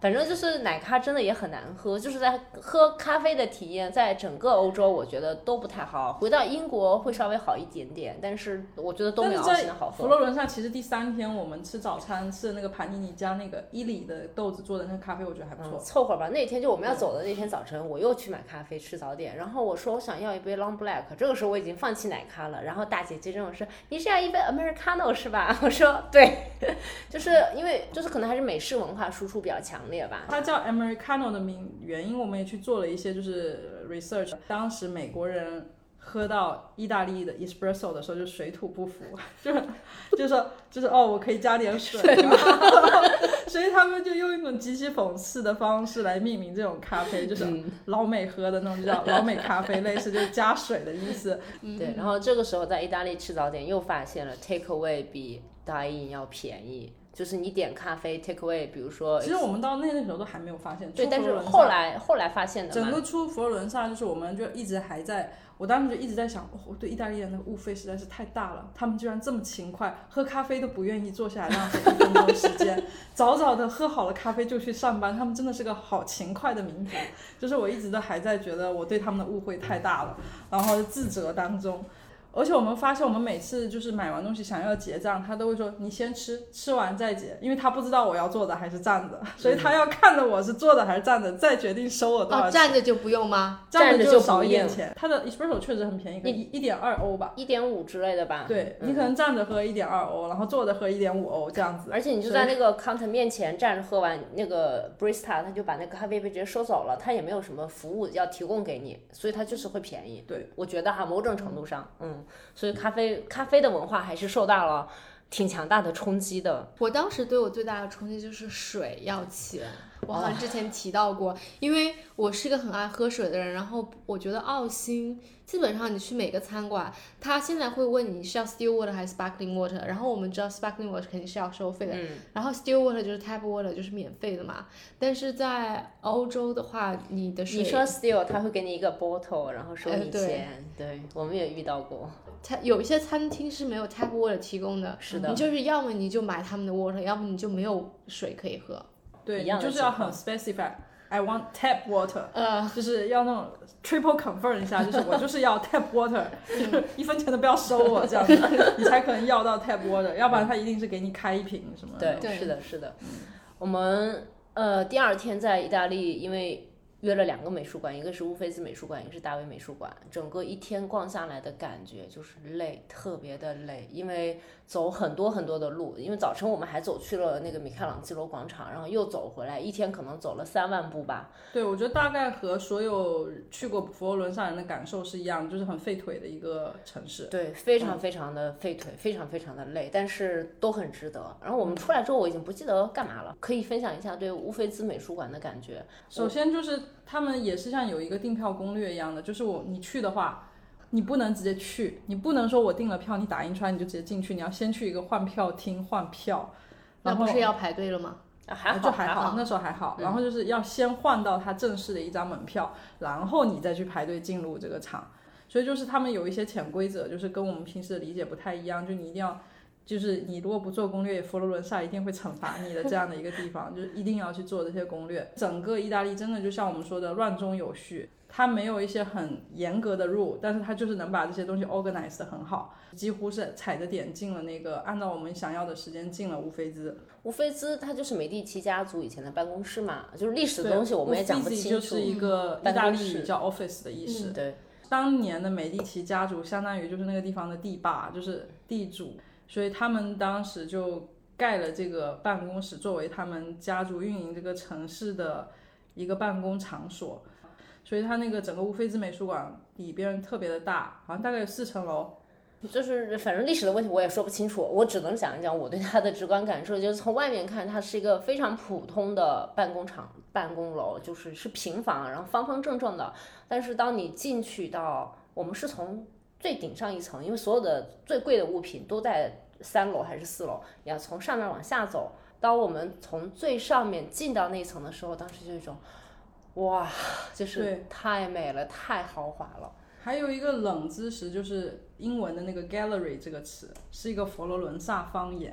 反正就是奶咖真的也很难喝，就是在喝咖啡的体验，在整个欧洲我觉得都不太好。回到英国会稍微好一点点，但是我觉得都没有澳新的好喝。 佛罗伦萨其实第三天我们吃早餐吃的那个盘尼尼加那个伊里的豆子做的那个咖啡，我觉得还不错。 嗯、凑合吧。那天就我们要走的那天早晨，我又去买咖啡吃早点，然后我说我想要一杯 Long Black， 这个时候我已经放弃奶咖了。然后大姐接着我说你是要一杯 Americano 是吧？我说对，就是因为就是可能还是美式文化输出比较强烈吧。 它叫 Americano 的名原因我们也去做了一些就是 research， 当时美国人喝到意大利的 espresso 的时候就水土不服，就是就是说就是哦我可以加点水吗？所以他们就用一种极其讽刺的方式来命名这种咖啡，就是老美喝的那种就叫老美咖啡，类似就是加水的意思。 对，然后这个时候在意大利吃早点又发现了 take away 比 dine in 要便宜，就是你点咖啡 take away， 比如说， 其实我们到那那时候都还没有发现， 对，但是后来后来发现的嘛。 整个出佛罗伦萨，就是我们就一直还在，我当时就一直在想，哦，对意大利人的物费实在是太大了，他们居然这么勤快，喝咖啡都不愿意坐下来浪费一分钟时间，早早的喝好了咖啡就去上班，他们真的是个好勤快的民族。就是我一直都还在觉得我对他们的误会太大了，然后自责当中。而且我们发现我们每次就是买完东西想要结账，他都会说你先吃，吃完再结，因为他不知道我要坐着还是站着，所以他要看着我是坐着还是站着再决定收我多少钱。 哦，站着就不用吗？ 站着就少一点钱。他的 espresso 确实很便宜，可能一点二欧吧， 一点五之类的吧。 对、嗯、你可能站着喝一点二欧，然后坐着喝一点五欧这样子。 而且你就在那个 counter 面前站着喝完，那个 barista 他就把那个咖啡杯直接收走了，他也没有什么服务要提供给你，所以他就是会便宜。 对， 我觉得哈，某种程度上，嗯，所以咖啡。咖啡的文化还是受到了挺强大的冲击的。 我当时对我最大的冲击就是水要钱，我好像之前提到过、哦、因为我是一个很爱喝水的人，然后我觉得澳新基本上你去每个餐馆，他现在会问你是要 still water 还是 sparkling water， 然后我们知道 sparkling water 肯定是要收费的、嗯、然后 still water 就是 tap water 就是免费的嘛。但是在欧洲的话，你的水你说 still 他会给你一个 bottle 然后收你钱、呃、对, 对我们也遇到过。 它有一些餐厅是没有 tap water 提供的， 是的， 你就是要么你就买他们的 water， 要么你就没有水可以喝。 对，你就是要很 specify I want tap water， 呃，就是要那种 triple confirm 一下，就是我就是要 tap water， 就是一分钱都不要收我这样子，你才可能要到 tap water， 要不然他一定是给你开一瓶什么的。 对，是的，是的。嗯、我们呃第二天在意大利，因为约了两个美术馆，一个是乌菲兹美术馆，一个是大卫美术馆。整个一天逛下来的感觉就是累，特别的累，因为走很多很多的路。因为早晨我们还走去了那个米开朗基罗广场，然后又走回来，一天可能走了三万步吧。 对，我觉得大概和所有去过佛罗伦萨人的感受是一样，就是很费腿的一个城市。 对，非常非常的费腿，嗯、非常非常的累，但是都很值得。然后我们出来之后，我已经不记得干嘛了，可以分享一下对乌菲兹美术馆的感觉。 首先就是他们也是像有一个订票攻略一样的，就是我你去的话，你不能直接去，你不能说我订了票你打印出来你就直接进去，你要先去一个换票厅换票。 那不是要排队了吗？ 啊、还好就还好， 还好那时候还好、 嗯、 然后就是要先换到他正式的一张门票，然后你再去排队进入这个场。所以就是他们有一些潜规则，就是跟我们平时的理解不太一样，就你一定要就是你如果不做攻略，佛罗伦萨一定会惩罚你的这样的一个地方，就是一定要去做这些攻略。整个意大利真的就像我们说的乱中有序，它没有一些很严格的 rule， 但是它就是能把这些东西 organize 得很好，几乎是踩着点进了那个按照我们想要的时间进了乌菲兹。 乌菲兹它就是美第奇家族以前的办公室嘛，就是历史的东西我们也讲不清楚。 就是一个意大利语叫 office 的意思、 嗯、对， 当年的美第奇家族相当于就是那个地方的地霸，就是地主，所以他们当时就盖了这个办公室作为他们家族运营这个城市的一个办公场所。所以它那个整个乌菲兹美术馆里边特别的大，好像大概有四层楼。 就是反正历史的问题我也说不清楚，我只能讲一讲我对它的直观感受。就是从外面看它是一个非常普通的办公场办公楼，就是是平房，然后方方正正的。但是当你进去到，我们是从最顶上一层，因为所有的最贵的物品都在三楼还是四楼，你要从上面往下走。当我们从最上面进到那一层的时候，当时就有一种哇，就是太美了，太豪华了。 还有一个冷知识，就是英文的那个 gallery 这个词是一个佛罗伦萨方言，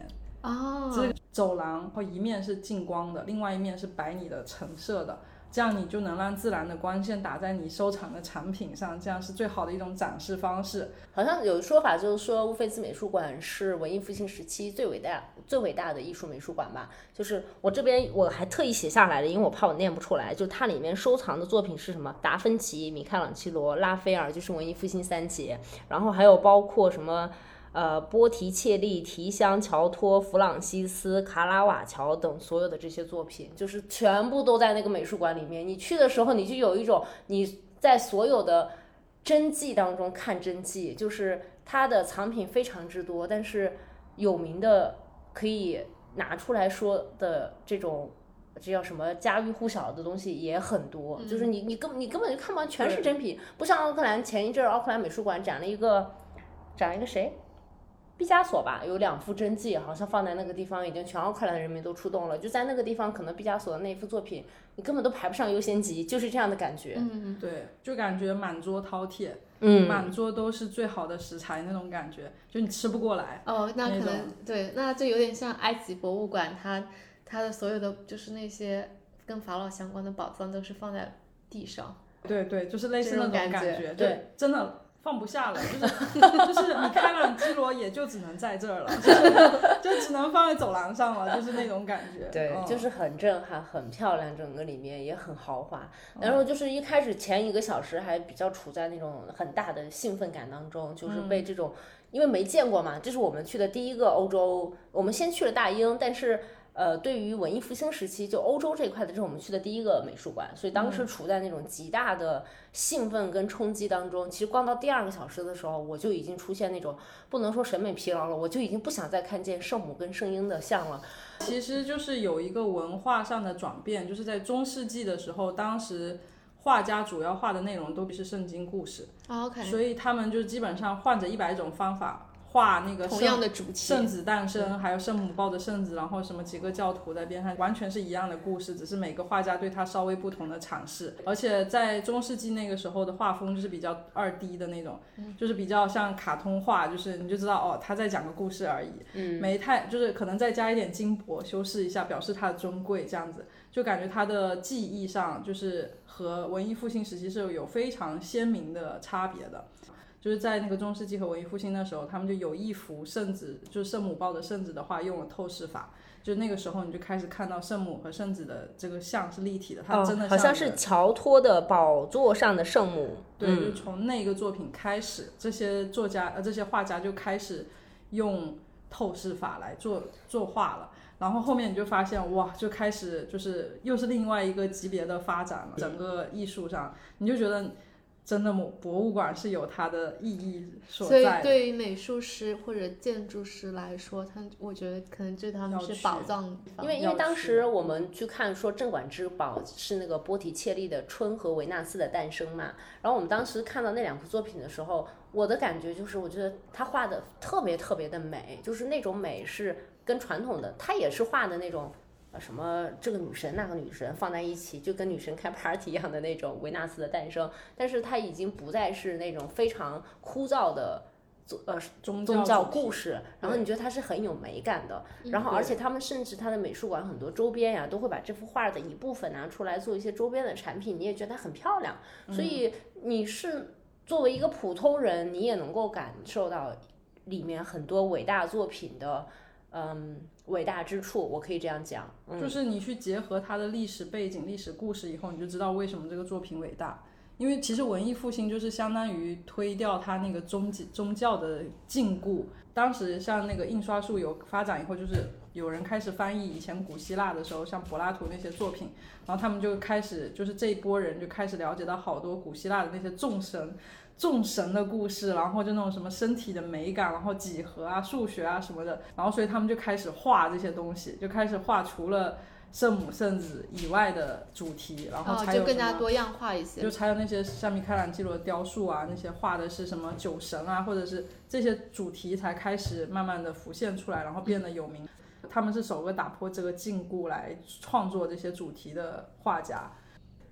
哦， 这个走廊和一面是近光的，另外一面是摆你的陈设的，这样你就能让自然的光线打在你收藏的产品上，这样是最好的一种展示方式。 好像有说法就是说乌菲兹美术馆是文艺复兴时期最伟大最伟大的艺术美术馆吧，就是我这边我还特意写下来了，因为我怕我念不出来，就它里面收藏的作品是什么达芬奇、米开朗基罗、拉斐尔，就是文艺复兴三杰，然后还有包括什么呃，波提切利、提香、乔托、弗朗西斯、卡拉瓦乔等所有的这些作品，就是全部都在那个美术馆里面。你去的时候，你就有一种你在所有的真迹当中看真迹，就是它的藏品非常之多，但是有名的可以拿出来说的这种。这叫什么家喻户晓的东西也很多，嗯、就是你你根你根本就看不完，全是真品。不像奥克兰前一阵奥克兰美术馆展了一个展了一个谁？毕加索吧，有两幅真迹，好像放在那个地方，已经全奥克兰的人民都出动了。就在那个地方，可能毕加索的那一幅作品，你根本都排不上优先级，就是这样的感觉。 嗯， 对，就感觉满桌饕餮， 嗯， 满桌都是最好的食材那种感觉，就你吃不过来。 哦，那可能对，那就有点像埃及博物馆，它它的所有的就是那些跟法老相关的宝藏都是放在地上。 对对，就是类似那种感觉， 觉对，真的。放不下了，就是就是米开朗基罗也就只能在这儿了，就是就只能放在走廊上了，就是那种感觉。 对、 嗯， 就是很震撼，很漂亮，整个里面也很豪华。然后就是一开始前一个小时还比较处在那种很大的兴奋感当中，就是被这种、嗯、因为没见过嘛，这是我们去的第一个欧洲，我们先去了大英，但是。呃，对于文艺复兴时期，就欧洲这一块的，这是我们去的第一个美术馆，所以当时处在那种极大的兴奋跟冲击当中。其实逛到第二个小时的时候，我就已经出现那种不能说审美疲劳了，我就已经不想再看见圣母跟圣婴的像了。 其实就是有一个文化上的转变，就是在中世纪的时候，当时画家主要画的内容都是圣经故事， oh, okay. 所以他们就基本上换着一百种方法。画那个同样的主题， 圣子诞生，还有圣母抱着圣子，然后什么几个教徒在边上，完全是一样的故事，只是每个画家对他稍微不同的阐释。而且在中世纪那个时候的画风就是比较二 D 的那种，嗯、就是比较像卡通画，就是你就知道哦他在讲个故事而已， 嗯， 没太就是可能再加一点金箔修饰一下，表示它的尊贵，这样子就感觉它的技艺上就是和文艺复兴时期是有非常鲜明的差别的。就是在那个中世纪和文艺复兴的时候，他们就有一幅圣子，就是圣母抱着圣子的画用了透视法，就那个时候你就开始看到圣母和圣子的这个像是立体的，它真的像、 哦、好像是乔托的宝座上的圣母。 对，嗯、就从那个作品开始，这些作家呃这些画家就开始用透视法来做作画了。然后后面你就发现哇，就开始就是又是另外一个级别的发展了，整个艺术上你就觉得。真的博物馆是有它的意义所在的， 所以对于美术师或者建筑师来说，他我觉得可能对他们是宝藏。 因为因为当时我们去看说镇馆之宝是那个波提切利的《春》和维纳斯的诞生嘛，然后我们当时看到那两部作品的时候，我的感觉就是我觉得他画的特别特别的美，就是那种美是跟传统的，他也是画的那种。什么这个女神那个女神放在一起就跟女神开 party 一样的那种维纳斯的诞生，但是它已经不再是那种非常枯燥的呃宗教故事，然后你觉得它是很有美感的，然后而且他们甚至它的美术馆很多周边呀都会把这幅画的一部分拿出来做一些周边的产品，你也觉得它很漂亮，所以你是作为一个普通人你也能够感受到里面很多伟大作品的嗯，伟大之处，我可以这样讲、嗯， 就是你去结合它的历史背景、历史故事以后，你就知道为什么这个作品伟大。因为其实文艺复兴就是相当于推掉它那个宗宗教的禁锢。当时像那个印刷术有发展以后，就是有人开始翻译以前古希腊的时候，像柏拉图那些作品，然后他们就开始，就是这一波人就开始了解到好多古希腊的那些众神。众神的故事，然后就那种什么身体的美感，然后几何啊、数学啊什么的，然后所以他们就开始画这些东西，就开始画除了圣母圣子以外的主题，然后才有、 哦、就更加多样化一些， 就才有那些像米开朗基罗的雕塑啊，那些画的是什么酒神啊，或者是这些主题才开始慢慢的浮现出来，然后变得有名。他们是首个打破这个禁锢来创作这些主题的画家。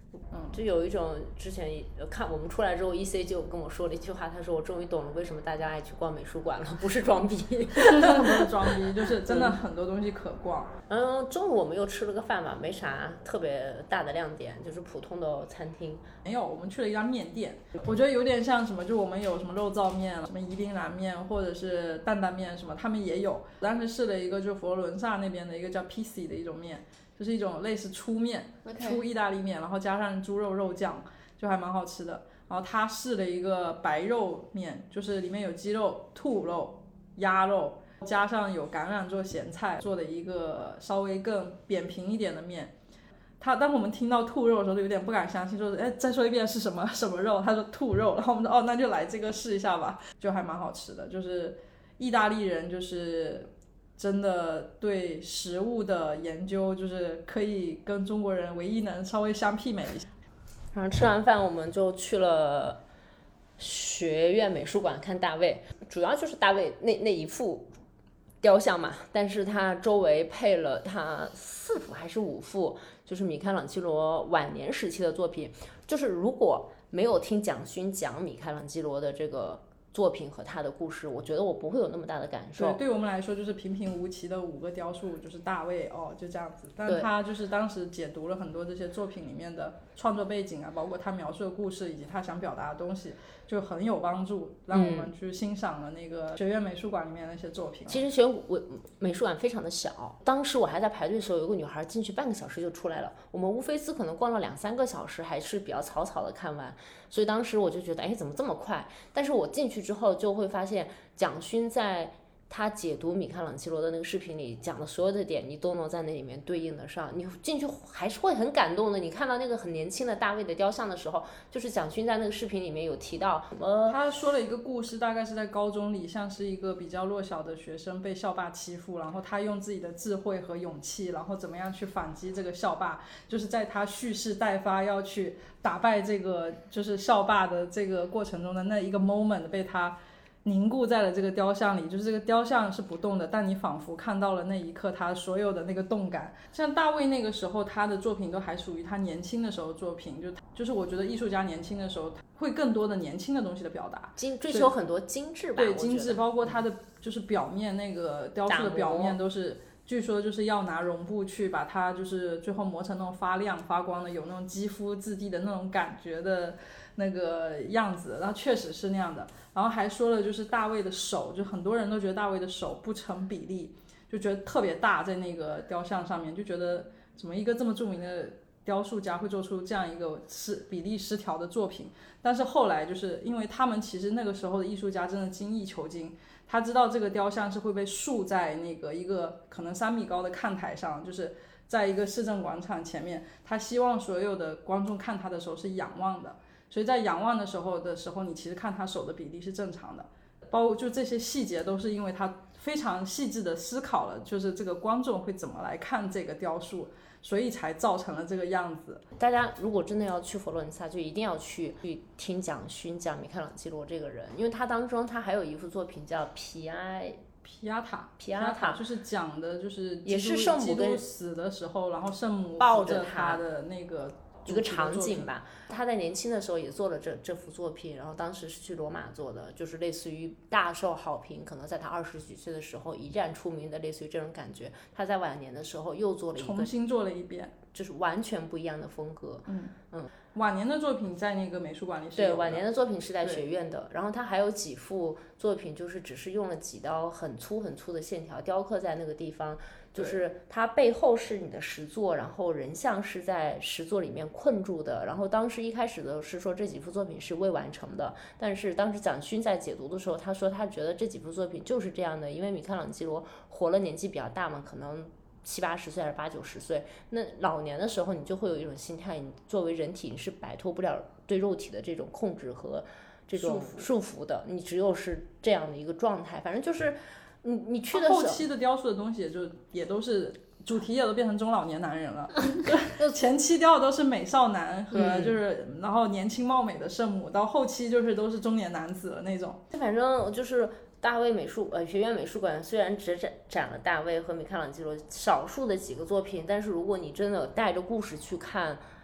嗯，就有一种之前看我们出来之后 ，E C 就跟我说了一句话，他说我终于懂了为什么大家爱去逛美术馆了，不是装逼， 真的不是装逼，就是真的很多东西可逛。 嗯，中午我们又吃了个饭嘛，没啥特别大的亮点，就是普通的餐厅。 没有，我们去了一家面店，我觉得有点像什么，就我们有什么肉燥面、什么宜宾燃面，或者是担担面什么，他们也有。当时试了一个就佛罗伦萨那边的一个叫 P C 的一种面。就是一种类似粗面， okay. 粗意大利面，然后加上猪肉肉酱，就还蛮好吃的。然后他试了一个白肉面，就是里面有鸡肉、兔肉、鸭肉，加上有橄榄做咸菜做的一个稍微更扁平一点的面。他当我们听到兔肉的时候就有点不敢相信，说哎再说一遍是什么什么肉，他说兔肉，然后我们说哦那就来这个试一下吧，就还蛮好吃的。就是意大利人就是真的对食物的研究就是可以跟中国人唯一能稍微相媲美一下。 然后吃完饭我们就去了学院美术馆看大卫，主要就是大卫那那一幅雕像嘛，但是它周围配了他四幅还是五幅就是米开朗基罗晚年时期的作品。就是如果没有听蒋勋讲米开朗基罗的这个作品和他的故事，我觉得我不会有那么大的感受。 对，对我们来说就是平平无奇的五个雕塑，就是大卫哦，就这样子。但他就是当时解读了很多这些作品里面的创作背景啊，包括他描述的故事以及他想表达的东西，就很有帮助，让我们去欣赏了那个学院美术馆里面的那些作品。 其实学院美术馆非常的小，当时我还在排队的时候，有个女孩进去半个小时就出来了，我们乌菲兹可能逛了两三个小时，还是比较草草的看完。所以当时我就觉得，哎，怎么这么快？但是我进去之后就会发现，蒋勋在他解读米开朗基罗的那个视频里讲的所有的点，你都能在那里面对应得上。你进去还是会很感动的。你看到那个很年轻的大卫的雕像的时候，就是蒋勋在那个视频里面有提到，呃， 他说了一个故事，大概是在高中里，像是一个比较弱小的学生被校霸欺负，然后他用自己的智慧和勇气，然后怎么样去反击这个校霸，就是在他蓄势待发要去打败这个就是校霸的这个过程中的那一个 moment 被他凝固在了这个雕像里。就是这个雕像是不动的，但你仿佛看到了那一刻他所有的那个动感。像大卫那个时候他的作品都还属于他年轻的时候作品，就就是我觉得艺术家年轻的时候会更多的年轻的东西的表达， 精追求很多精致吧。 对，精致，包括他的就是表面那个雕塑的表面都是据说就是要拿绒布去把它就是最后磨成那种发亮发光的，有那种肌肤质地的那种感觉的那个样子，然后确实是那样的。然后还说了就是大卫的手，就很多人都觉得大卫的手不成比例，就觉得特别大，在那个雕像上面就觉得怎么一个这么著名的雕塑家会做出这样一个失比例失调的作品。但是后来就是因为他们其实那个时候的艺术家真的精益求精，他知道这个雕像是会被竖在那个一个可能三米高的看台上，就是在一个市政广场前面，他希望所有的观众看他的时候是仰望的，所以在仰望的时候的时候你其实看他手的比例是正常的，包括就这些细节都是因为他非常细致的思考了就是这个观众会怎么来看这个雕塑，所以才造成了这个样子。 大家如果真的要去佛罗伦萨，就一定要去去听蒋勋讲米开朗基罗这个人，因为他当中他还有一幅作品叫皮埃皮亚塔， 皮亚塔就是讲的就是也是圣母跟死的时候，然后圣母抱着他的那个一个场景吧。他在年轻的时候也做了这这幅作品，然后当时是去罗马做的，就是类似于大受好评，可能在他二十几岁的时候一战出名的，类似于这种感觉。他在晚年的时候又做了一个重新做了一遍， 就是完全不一样的风格。 嗯嗯， 晚年的作品在那个美术馆里是有的， 对，晚年的作品是在学院的。然后他还有几幅作品，就是只是用了几刀很粗很粗的线条雕刻在那个地方，就是它背后是你的石座，然后人像是在石座里面困住的。然后当时一开始的是说这几幅作品是未完成的，但是当时蒋勋在解读的时候，他说他觉得这几幅作品就是这样的，因为米开朗基罗活了年纪比较大嘛，可能七八十岁还是八九十岁，那老年的时候你就会有一种心态，你作为人体你是摆脱不了对肉体的这种控制和这种束缚的，你只有是这样的一个状态。反正就是你你去的时候， 后期的雕塑的东西也就也都是主题也都变成中老年男人了，就前期雕的都是美少男和就是、嗯、然后年轻貌美的圣母，到后期就是都是中年男子了那种。 反正就是大卫美术呃学院美术馆虽然只展展了大卫和米开朗基罗少数的几个作品，但是如果你真的带着故事去看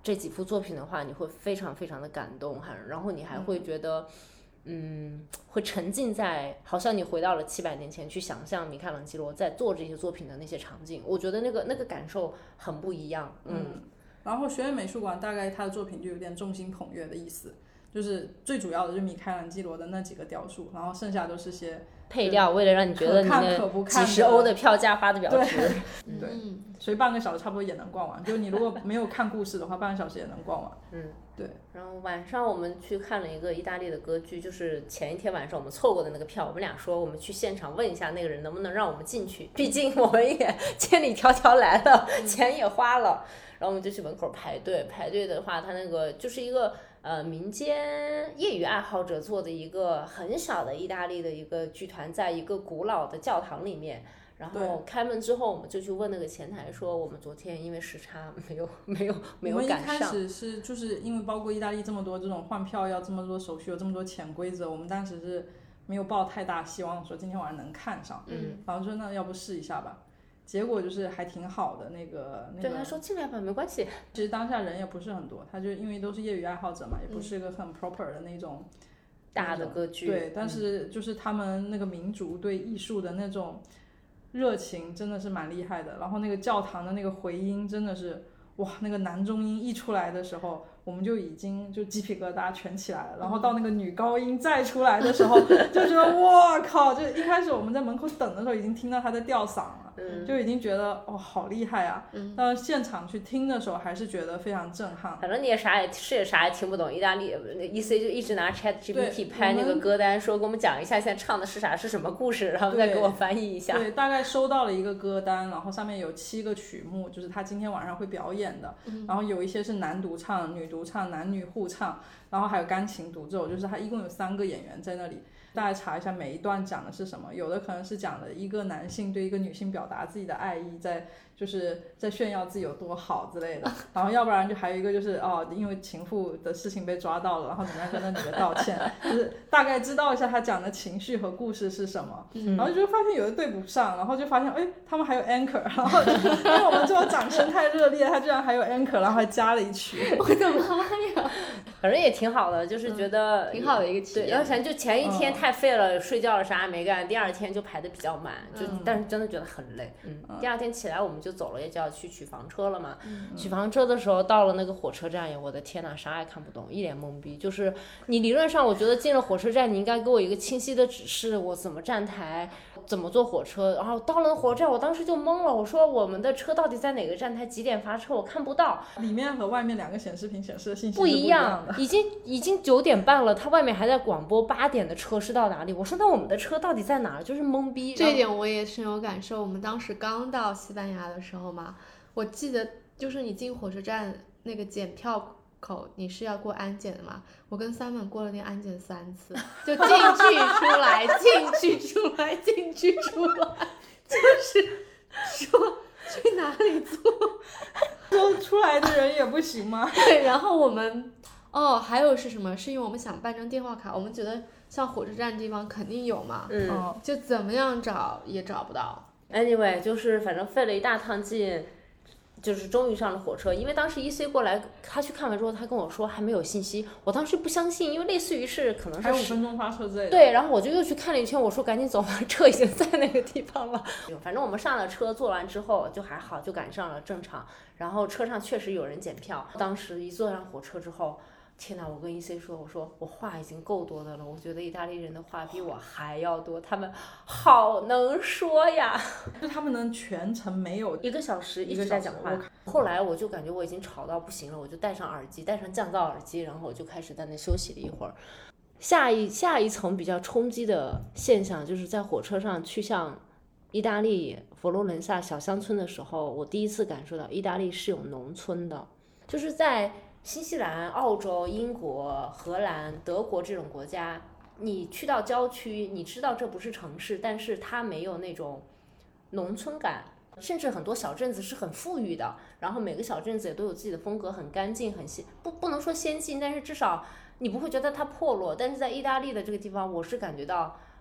这几幅作品的话，你会非常非常的感动，然后你还会觉得。嗯，会沉浸在好像你回到了七百年前去想象米开朗基罗在做这些作品的那些场景，我觉得那个那个感受很不一样。嗯， 嗯然后学院美术馆大概他的作品就有点众星捧月的意思，就是最主要的就是米开朗基罗的那几个雕塑，然后剩下都是些配料，为了让你觉得你的几十欧的票价花的比较值。 对，对嗯、所以半个小时差不多也能逛完。就你如果没有看故事的话，半个小时也能逛完。 嗯。 对， 然后晚上我们去看了一个意大利的歌剧，就是前一天晚上我们错过的那个票，我们俩说我们去现场问一下那个人能不能让我们进去，毕竟我们也千里迢迢来了，钱也花了，然后我们就去门口排队。排队的话，他那个就是一个呃民间业余爱好者做的一个很小的意大利的一个剧团，在一个古老的教堂里面。然后开门之后，我们就去问那个前台说，我们昨天因为时差没有没有没有赶上。 我们一开始是就是因为包括意大利这么多这种换票要这么多手续，有这么多潜规则，我们当时是没有抱太大希望说今天晚上能看上。 嗯， 然后说那要不试一下吧，结果就是还挺好的。那个那个， 对他说进来吧，没关系。 其实当下人也不是很多，他就因为都是业余爱好者嘛，也不是一个很 proper 的那种。嗯、 大的歌剧。 对，但是就是他们那个民族对艺术的那种。热情真的是蛮厉害的，然后那个教堂的那个回音真的是哇，那个男中音一出来的时候，我们就已经就鸡皮疙瘩全起来了，然后到那个女高音再出来的时候，就觉得哇靠！就一开始我们在门口等的时候，已经听到她在吊嗓了， 嗯、 就已经觉得哦好厉害啊。 嗯、 但是现场去听的时候，还是觉得非常震撼。 反正你也啥也是也啥也听不懂，意大利 E C 就一直拿 Chat G P T 拍那个歌单，说给我们讲一下现在唱的是啥，是什么故事，然后再给我翻译一下。 对，大概收到了一个歌单，然后上面有七个曲目，就是他今天晚上会表演的。 嗯、 然后有一些是男独唱、女独唱、男女互唱，然后还有钢琴独奏，就是他一共有三个演员在那里。大家查一下每一段讲的是什么，有的可能是讲的一个男性对一个女性表达自己的爱意，在就是在炫耀自己有多好之类的，然后要不然就还有一个就是哦，因为情妇的事情被抓到了，然后怎么样跟那女的道歉，就是大概知道一下他讲的情绪和故事是什么， 嗯、 然后就发现有的对不上，然后就发现哎他们还有 anchor， 然后因为我们这种掌声太热烈，他居然还有 anchor， 然后还加了一曲， 我的妈呀！ 反正也挺好的，就是觉得、 嗯、挺好的一个体验。 对，而且就前一天太废了，嗯、睡觉了啥也没干，第二天就排的比较满，就、 嗯、 但是真的觉得很累。嗯， 嗯第二天起来我们就走了，也就要去取房车了嘛。 嗯、 取房车的时候到了那个火车站，我的天哪，啥也看不懂，一脸懵逼。就是你理论上我觉得进了火车站，你应该给我一个清晰的指示，我怎么站台，怎么坐火车。然后到了火车站，我当时就懵了，我说我们的车到底在哪个站台，几点发车，我看不到。 里面和外面两个显示屏显示的信息不一样的，已经已经九点半了，他外面还在广播八点的车是到哪里。我说那我们的车到底在哪儿？就是懵逼。 这一点我也深有感受。我们当时刚到西班牙的时候嘛，我记得就是你进火车站那个检票口，你是要过安检的嘛？我跟三本过了那个安检三次，就进去出来，进去出来，进去出来，就是说去哪里坐， 说出来的人也不行吗？ 对，然后我们哦，还有是什么？是因为我们想办张电话卡，我们觉得像火车站地方肯定有嘛， 嗯， 就怎么样找也找不到。 Anyway， 就是反正费了一大趟劲。就是终于上了火车，因为当时 E C 过来，他去看完之后，他跟我说还没有信息，我当时不相信，因为类似于是可能是还有五分钟发车之类的。 对，然后我就又去看了一圈，我说赶紧走吧，车已经在那个地方了。反正我们上了车，坐完之后就还好，就赶上了正常。然后车上确实有人检票，当时一坐上火车之后。天哪！我跟 E C 说，我说我话已经够多的了，我觉得意大利人的话比我还要多，他们好能说呀， 就他们能全程没有一个小时一直在讲话。后来我就感觉我已经吵到不行了，我就戴上耳机，戴上降噪耳机，然后我就开始在那休息了一会儿。下一下一层比较冲击的现象，就是在火车上去向意大利佛罗伦萨小乡村的时候，我第一次感受到意大利是有农村的，就是在新西兰、澳洲、英国、荷兰、德国这种国家，你去到郊区，你知道这不是城市，但是它没有那种农村感，甚至很多小镇子是很富裕的，然后每个小镇子也都有自己的风格，很干净，很先不不能说先进，但是至少你不会觉得它破落。但是在意大利的这个地方，我是感觉到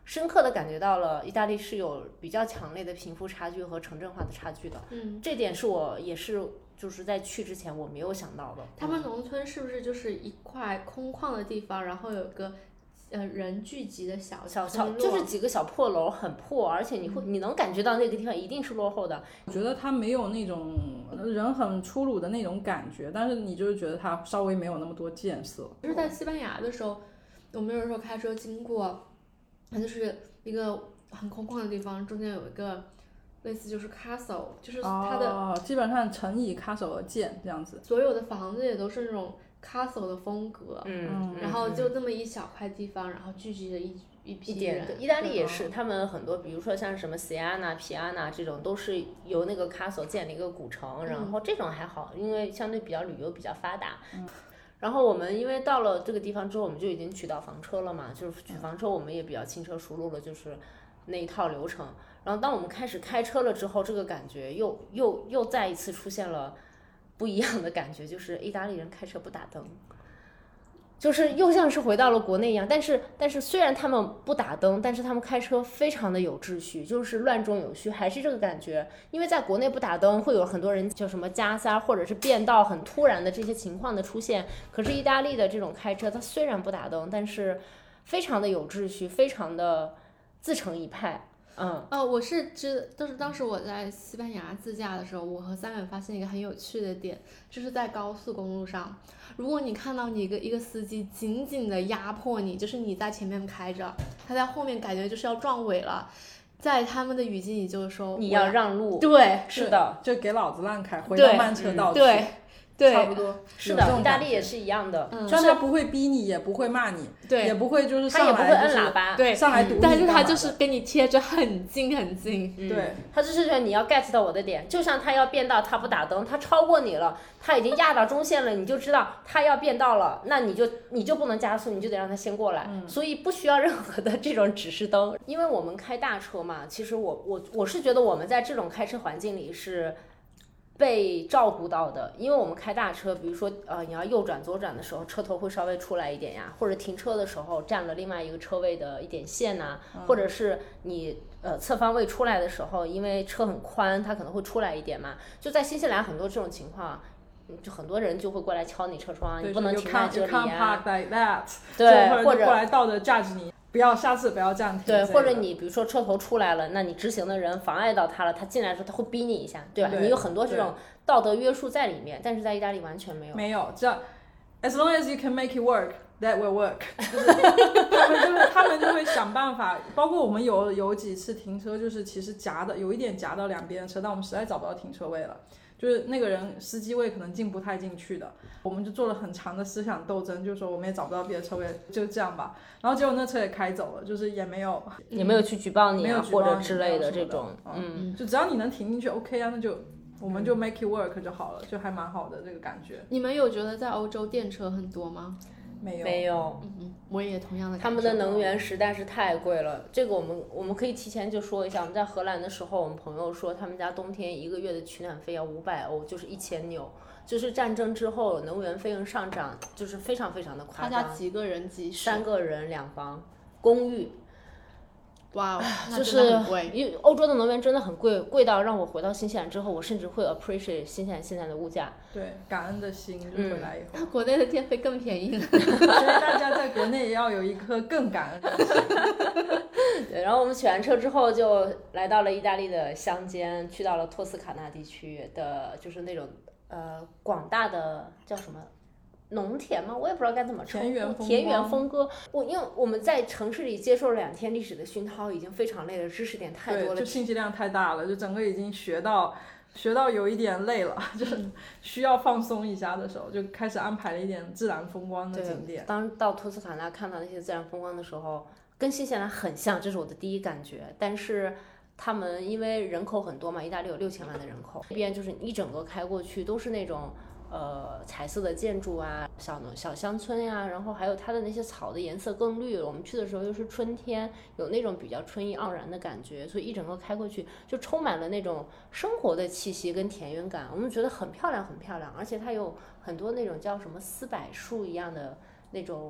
深刻的感觉到了意大利是有比较强烈的贫富差距和城镇化的差距的。 嗯， 这点是我也是就是在去之前我没有想到的。 他们农村是不是就是一块空旷的地方，然后有个呃人聚集的小小小就是几个小破楼，很破，而且你会、嗯、你能感觉到那个地方一定是落后的。 我觉得它没有那种人很粗鲁的那种感觉，但是你就是觉得它稍微没有那么多建设。 就是在西班牙的时候，我们有时候开车经过，它就是一个很空旷的地方，中间有一个类似就是 castle， 就是它的、 哦、基本上乘以 castle 而建这样子， 所有的房子也都是那种 castle 的风格， 嗯， 然后就这么一小块地方，然后聚集了一一批人。 意大利也是，他们很多，比如说像什么 Siena、Piana 这种，都是由那个 castle 建了一个古城，然后这种还好，因为相对比较旅游比较发达。嗯，然后我们因为到了这个地方之后，我们就已经取到房车了嘛，就是取房车我们也比较轻车熟路了，就是那一套流程。然后当我们开始开车了之后，这个感觉又又又再一次出现了不一样的感觉，就是意大利人开车不打灯，就是又像是回到了国内一样。但是但是虽然他们不打灯，但是他们开车非常的有秩序，就是乱中有序，还是这个感觉。因为在国内不打灯会有很多人就什么加塞或者是变道很突然的这些情况的出现，可是意大利的这种开车，它虽然不打灯，但是非常的有秩序，非常的自成一派。嗯， 哦，我是知，就是当时我在西班牙自驾的时候，我和三远发现一个很有趣的点，就是在高速公路上，如果你看到你一个一个司机紧紧的压迫你，就是你在前面开着，他在后面感觉就是要撞尾了，在他们的语境里就是说你要让路， 对， 是的， 就给老子让开，回到慢车道去。 对。对， 差不多是的，意大利也是一样的， 虽然他不会逼你，也不会骂你， 对， 也不会就是上来、就是、 他也不会摁喇叭， 对， 上来堵你， 但是他就是跟你贴着很近很近， 嗯、 对， 他就是觉得你要 get 到我的点，就像他要变道，他不打灯，他超过你了，他已经压到中线了，你就知道他要变道了，那你就你就不能加速，你就得让他先过来，嗯、所以不需要任何的这种指示灯，因为我们开大车嘛，其实我我我是觉得我们在这种开车环境里是被照顾到的，因为我们开大车，比如说呃你要右转左转的时候，车头会稍微出来一点呀，或者停车的时候占了另外一个车位的一点线呐、啊嗯，或者是你呃侧方位出来的时候，因为车很宽，它可能会出来一点嘛。就在新西兰很多这种情况，就很多人就会过来敲你车窗，你不能停在这里呀、 啊。Like、 对， 或者过来倒着 judge 你。不要，下次不要这样停。 对，或者你比如说车头出来了，那你直行的人妨碍到他了，他进来的时候他会逼你一下，对吧？ 对， 你有很多这种道德约束在里面，但是在意大利完全没有。 没有，这 as long as you can make it work, that will work 就是他们就是他们就会想办法，包括我们有有几次停车，就是其实夹的有一点夹到两边的车，但我们实在找不到停车位了。就是那个人司机位可能进不太进去的，我们就做了很长的思想斗争，就说我们也找不到别的车位，就这样吧。然后结果那车也开走了，就是也没有也没有去举报你啊， 你或者之类的这种， 嗯，就只要你能停进去 OK 啊，那就我们就 make it work 就好了，就还蛮好的这个感觉。 你们有觉得在欧洲电车很多吗？ 没有， 没有， 嗯，我也同样的感受。 他们的能源实在是太贵了，这个我们我们可以提前就说一下。我们在荷兰的时候，我们朋友说他们家冬天一个月的取暖费要五百欧，就是一千纽。就是战争之后能源费用上涨，就是非常非常的夸张。 他家几个人几室？ 三个人两房公寓。 哇， 就是因为欧洲的能源真的很贵，贵到让我回到新西兰之后，我甚至会 appreciate 新西兰现在的物价。 对，感恩的心就回来以后。 那、嗯、国内的电费更便宜了， 所以大家在国内也要有一颗更感恩的心。 对，然后我们取完车之后，就来到了意大利的乡间，去到了托斯卡纳地区的，就是那种呃广大的叫什么？农田吗？我也不知道该怎么称呼。田园风歌。我因为我们在城市里接受了两天历史的熏陶，已经非常累了，知识点太多了， 就信息量太大了，就整个已经学到学到有一点累了，就是需要放松一下的时候，就开始安排了一点自然风光的景点。 当到托斯卡纳看到那些自然风光的时候，跟新西兰很像，这是我的第一感觉。但是他们因为人口很多嘛，意大利有六千万的人口，这边就是一整个开过去都是那种。呃，彩色的建筑啊，小小乡村呀、啊，然后还有它的那些草的颜色更绿。我们去的时候又是春天，有那种比较春意盎然的感觉，所以一整个开过去就充满了那种生活的气息跟田园感。我们觉得很漂亮，很漂亮，而且它有很多那种叫什么丝柏树一样的那种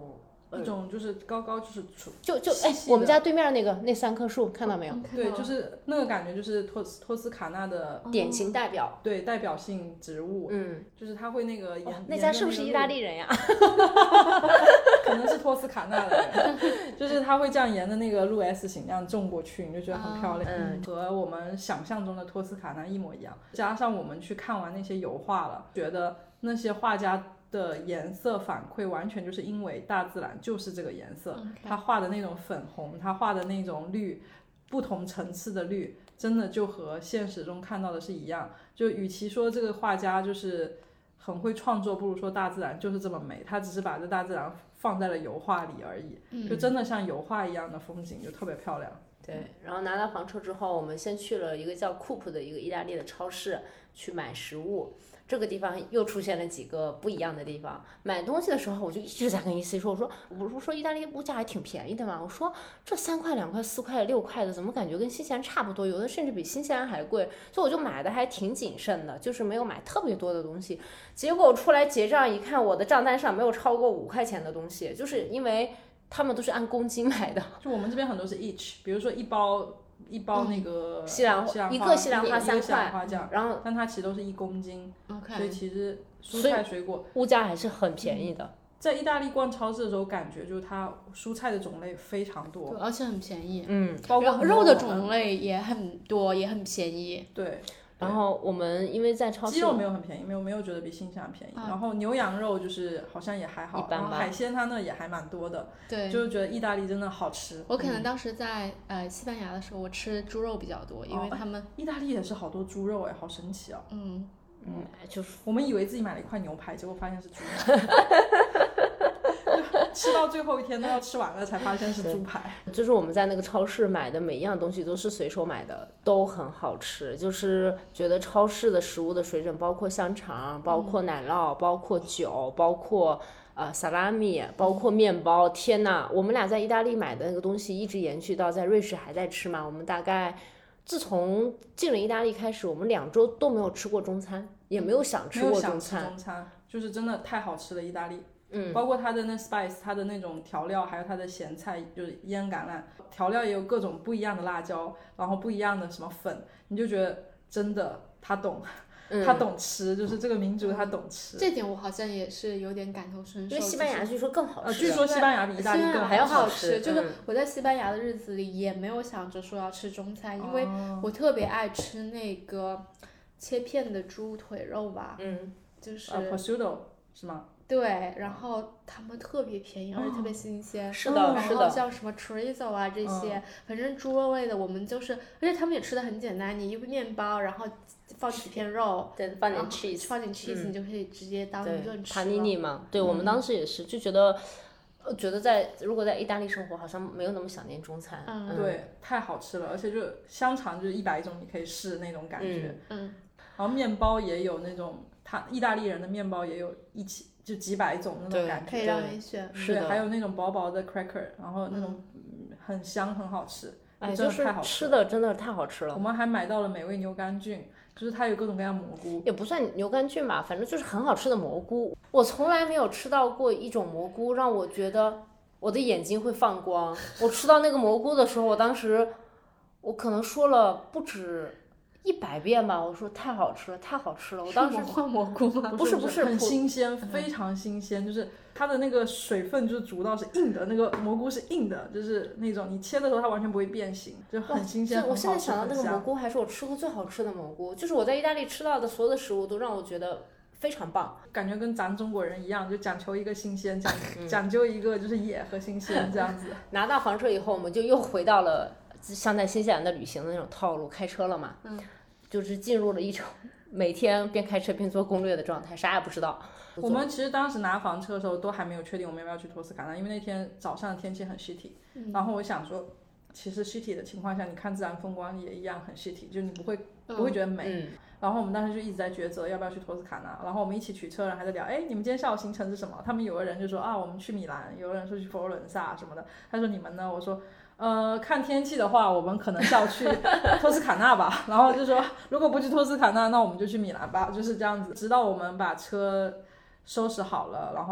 一种就是高高就是就就哎，我们家对面那个那三棵树看到没有？ 对，就是那个感觉，就是托斯托斯卡纳的典型代表， 对，代表性植物。 嗯， 就是它会那个沿、哦、 那家是不是意大利人呀？ 可能是托斯卡纳的人，就是它会这样沿着那个路 S 型这样种过去，你就觉得很漂亮， 嗯， 和我们想象中的托斯卡纳一模一样。加上我们去看完那些油画了，觉得那些画家的颜色反馈完全就是因为大自然就是这个颜色， okay. 他画的那种粉红，他画的那种绿，不同层次的绿，真的就和现实中看到的是一样。就与其说这个画家就是很会创作，不如说大自然就是这么美，他只是把这大自然放在了油画里而已， 嗯、 就真的像油画一样的风景，就特别漂亮。 对，然后拿到房车之后，我们先去了一个叫 Coop 的一个意大利的超市去买食物。这个地方又出现了几个不一样的地方。买东西的时候，我就一直在跟 E C 说，我说我不是说意大利物价还挺便宜的嘛，我说这三块、两块、四块、六块的，怎么感觉跟新西兰差不多？有的甚至比新西兰还贵，所以我就买的还挺谨慎的，就是没有买特别多的东西。结果出来结账一看，我的账单上没有超过五块钱的东西，就是因为他们都是按公斤买的。 就我们这边很多是 each， 比如说一包。一包那个西兰花， 一个西兰花三块， 然后但它其实都是一公斤， okay. 所以其实蔬菜水果物价还是很便宜的。 嗯、在意大利逛超市的时候，感觉就是它蔬菜的种类非常多， 对，而且很便宜， 嗯， 包括肉的种类也很多，也很便宜， 对。 然后我们因为在超市， 鸡肉没有很便宜，没有没有觉得比新西兰便宜、啊。然后牛羊肉就是好像也还好， 一般般。 海鲜它那也还蛮多的， 对， 就是觉得意大利真的好吃。 我可能当时在、嗯、呃西班牙的时候，我吃猪肉比较多，因为他们、 哦、意大利也是好多猪肉哎，好神奇啊。 嗯嗯，就是我们以为自己买了一块牛排，结果发现是猪肉。吃到最后一天都要吃完了才发现是猪排。 就是我们在那个超市买的每一样东西都是随手买的，都很好吃。就是觉得超市的食物的水准，包括香肠，包括奶酪，包括酒，包括呃萨拉米，包括面包。天哪，我们俩在意大利买的那个东西一直延续到在瑞士还在吃嘛。我们大概自从进了意大利开始，我们两周都没有吃过中餐，也没有想吃过中餐。 没有想吃中餐，就是真的太好吃了意大利。 嗯， 包括它的那 spice， 它的那种调料，还有它的咸菜，就是腌橄榄调料也有各种不一样的辣椒，然后不一样的什么粉，你就觉得真的他懂，嗯、他懂吃，就是这个民族他懂吃。 这点我好像也是有点感同身受。 因为西班牙据说更好吃， 呃，据说西班牙比意大利更还要好吃。就是我在西班牙的日子里也没有想着说要吃中餐，因为我特别爱吃那个切片的猪腿肉吧， 嗯， 就是。 呃 prosciutto 是吗？ 对，然后他们特别便宜，而且特别新鲜。 哦、是的， 然后像什么 chorizo 啊这些，嗯、反正猪肉类的我们就是，而且他们也吃的很简单，你一个面包，然后放几片肉， 对，放点 cheese， 放点 cheese，、嗯、你就可以直接当一顿吃了。 帕尼尼嘛，对、嗯、我们当时也是就觉得，呃，觉得在如果在意大利生活，好像没有那么想念中餐。 嗯， 嗯对，太好吃了，而且就香肠就是一百种你可以试那种感觉。 嗯，嗯然后面包也有那种，他意大利人的面包也有一起。就几百种那种感觉， 可以让你选。 对，还有那种薄薄的 cracker， 然后那种很香很好吃， 哎， 真的太好吃了。吃的真的太好吃了。 我们还买到了美味牛肝菌，就是它有各种各样蘑菇， 也不算牛肝菌吧，反正就是很好吃的蘑菇。我从来没有吃到过一种蘑菇让我觉得我的眼睛会放光。我吃到那个蘑菇的时候，我当时我可能说了不止一百遍吧，我说太好吃了，太好吃了。我当时换蘑菇吗？ 不是不是， 很新鲜，非常新鲜，就是它的那个水分就是煮到是硬的，那个蘑菇是硬的，就是那种你切的时候它完全不会变形，就很新鲜。 我现在想到那个蘑菇还是我吃过最好吃的蘑菇，就是我在意大利吃到的所有的食物都让我觉得非常棒， 感觉跟咱中国人一样，就讲求一个新鲜，讲讲究一个就是野和新鲜这样子。 拿到房车以后，我们就又回到了像在新西兰的旅行的那种套路，开车了嘛， 嗯， 就是进入了一种每天边开车边做攻略的状态，啥也不知道。 我们其实当时拿房车的时候都还没有确定我们要不要去托斯卡纳，因为那天早上的天气很 shitty，嗯，然后我想说其实 shitty 的情况下你看自然风光也一样很 shitty， 就你不会不会觉得美， 嗯嗯， 然后我们当时就一直在抉择要不要去托斯卡纳，然后我们一起取车人还在聊，哎，你们今天下午行程是什么？他们有个人就说啊我们去米兰，有个人说去佛罗伦萨什么的，他说你们呢？我说呃，看天气的话，我们可能是要去托斯卡纳吧。然后就说，如果不去托斯卡纳，那我们就去米兰吧，就是这样子。直到我们把车收拾好了，然后把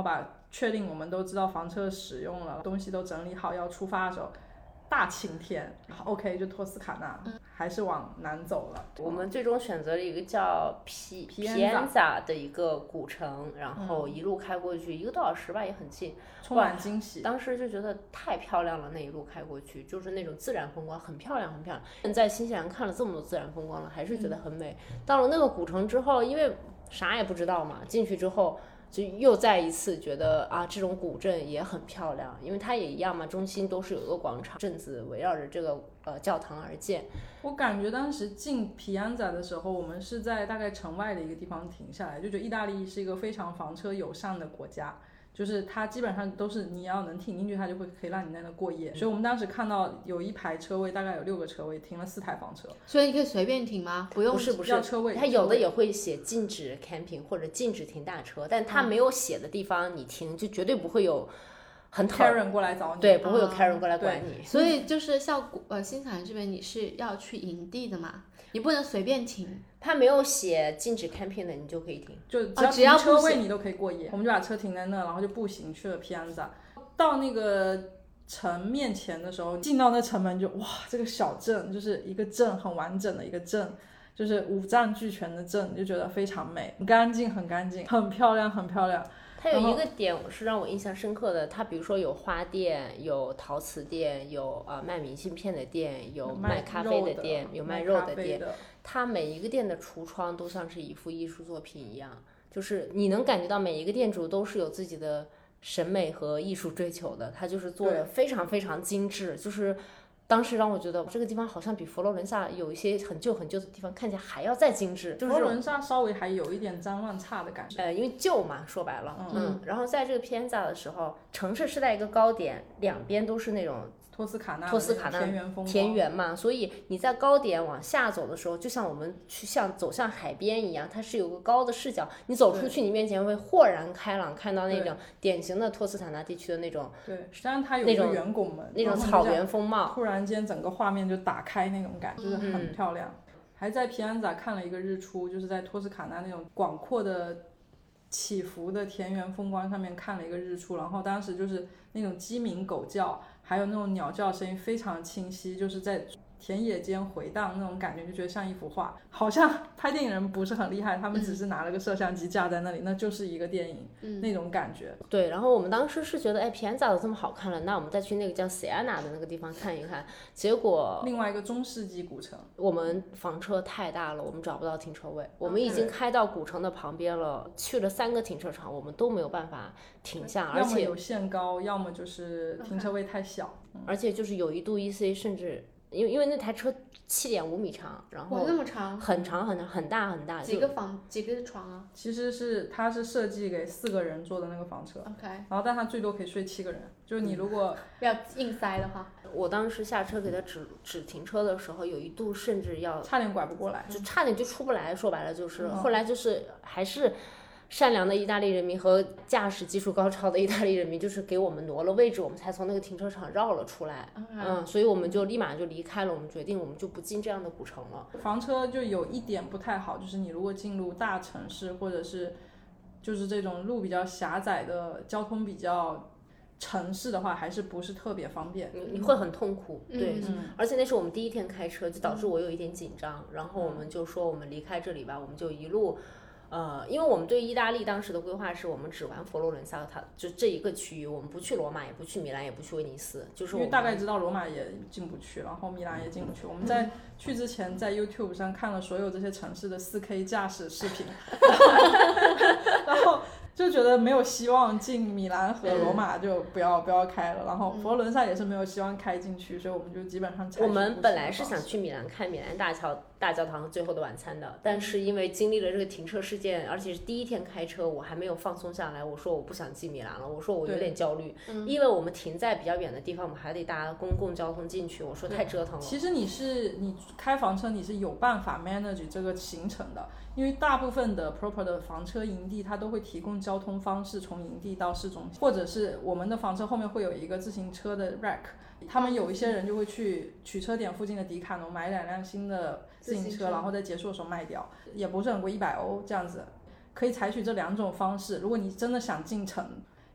确定我们都知道房车使用了，东西都整理好要出发的时候，大晴天 OK 就托斯卡纳、嗯、还是往南走了。 我们最终选择了一个叫皮皮安扎的一个古城，然后一路开过去、嗯、一个多小时吧，也很近， 充满惊喜。 当时就觉得太漂亮了，那一路开过去就是那种自然风光，很漂亮很漂亮。在新西兰看了这么多自然风光了，还是觉得很美、嗯、到了那个古城之后，因为啥也不知道嘛，进去之后就又再一次觉得啊，这种古镇也很漂亮，因为它也一样嘛，中心都是有一个广场，镇子围绕着这个呃教堂而建。 我感觉当时进皮安扎的时候，我们是在大概城外的一个地方停下来，就觉得意大利是一个非常房车友善的国家。就是它基本上都是你要能停进去，它就会可以让你在那过夜。所以我们当时看到有一排车位，大概有六个车位，停了四台房车。 所以你可以随便停吗？不用， 不是不是要车位。 它有的也会写禁止 camping 或者禁止停大车，但它没有写的地方你停、嗯、就绝对不会有很讨厌 Karen 过来找你， 对，不会有 Karen 过来管你。 嗯、所以就是像呃新西兰这边你是要去营地的嘛，你不能随便停。 他没有写禁止 camping 的，你就可以停， 就只要停车位你都可以过夜。哦、我们就把车停在那，然后就步行去了皮安扎。到那个城面前的时候，进到那城门就哇，这个小镇就是一个镇，很完整的一个镇，就是五脏俱全的镇，就觉得非常美，很干净，很干净，很漂亮，很漂亮。 它有一个点是让我印象深刻的，它比如说有花店，有陶瓷店，有呃卖明信片的店，有卖咖啡的店，有卖肉的店。它每一个店的橱窗都像是一幅艺术作品一样，就是你能感觉到每一个店主都是有自己的审美和艺术追求的，它就是做的非常非常精致，就是当时让我觉得这个地方好像比佛罗伦萨有一些很旧很旧的地方看起来还要再精致，就是佛罗伦萨稍微还有一点脏乱差的感觉， 呃，因为旧嘛，说白了，嗯，嗯然后在这个皮安扎的时候，城市是在一个高点，两边都是那种托斯卡纳托斯卡纳田园风光田园嘛，所以你在高点往下走的时候，就像我们去像走向海边一样，它是有个高的视角，你走出去，你面前会豁然开朗，看到那种典型的托斯卡纳地区的那种， 对，虽然它有一个圆拱门， 那种草原风貌， 突然间整个画面就打开那种感觉，就是很漂亮。嗯、还在皮安扎看了一个日出，就是在托斯卡纳那种广阔的起伏的田园风光上面看了一个日出，然后当时就是那种鸡鸣狗叫还有那种鸟叫声音非常清晰，就是在田野间回荡那种感觉，就觉得像一幅画。好像拍电影人不是很厉害，他们只是拿了个摄像机架在那里、嗯、那就是一个电影、嗯、那种感觉。 对，然后我们当时是觉得哎，皮安扎都这么好看了，那我们再去那个叫 Siena 的那个地方看一看，结果另外一个中世纪古城， 我们房车太大了，我们找不到停车位，我们已经开到古城的旁边了，去了三个停车场，我们都没有办法停下，而且要么有限高，要么就是停车位太小、 嗯、而且就是有一度 E C 甚至因为因为那台车七点五米长，然后那么长， 很长很长，很大很大。 几个房几个床啊？ 其实是它是设计给四个人坐的那个房车 ，OK。 然后但它最多可以睡七个人，就是你如果、 嗯、要硬塞的话， 我当时下车给他指指停车的时候，有一度甚至要差点拐不过来， 就差点就出不来。说白了就是， 嗯、 后来就是还是。善良的意大利人民和驾驶技术高超的意大利人民，就是给我们挪了位置，我们才从那个停车场绕了出来。Okay. 嗯，所以我们就立马就离开了，我们决定我们就不进这样的古城了。 房车就有一点不太好，就是你如果进入大城市或者是就是这种路比较狭窄的交通比较城市的话，还是不是特别方便， 你你会很痛苦。 嗯、 对、 嗯， 而且那是我们第一天开车，就导致我有一点紧张、嗯、然后我们就说我们离开这里吧，我们就一路呃，因为我们对意大利当时的规划是我们只玩佛罗伦萨，它就这一个区域，我们不去罗马，也不去米兰，也不去威尼斯，就是我们因为大概知道罗马也进不去，然后米兰也进不去。我们在去之前在 YouTube 上看了所有这些城市的 四 K 驾驶视频，然后就觉得没有希望进米兰和罗马，就不要、嗯、不要开了。然后佛罗伦萨也是没有希望开进去，所以我们就基本上采取我们本来是想去米兰看米兰大桥大教堂最后的晚餐的，但是因为经历了这个停车事件，而且是第一天开车，我还没有放松下来，我说我不想进米兰了，我说我有点焦虑、嗯、因为我们停在比较远的地方，我们还得搭公共交通进去，我说太折腾了。 其实你是你开房车你是有办法 manage 这个行程的，因为大部分的 proper 的房车营地它都会提供交通方式，从营地到市中心，或者是我们的房车后面会有一个自行车的 rack， 他们有一些人就会去取车点附近的迪卡侬买两辆新的自行车，然后在结束的时候卖掉，也不是很贵，一百欧这样子，可以采取这两种方式。如果你真的想进城，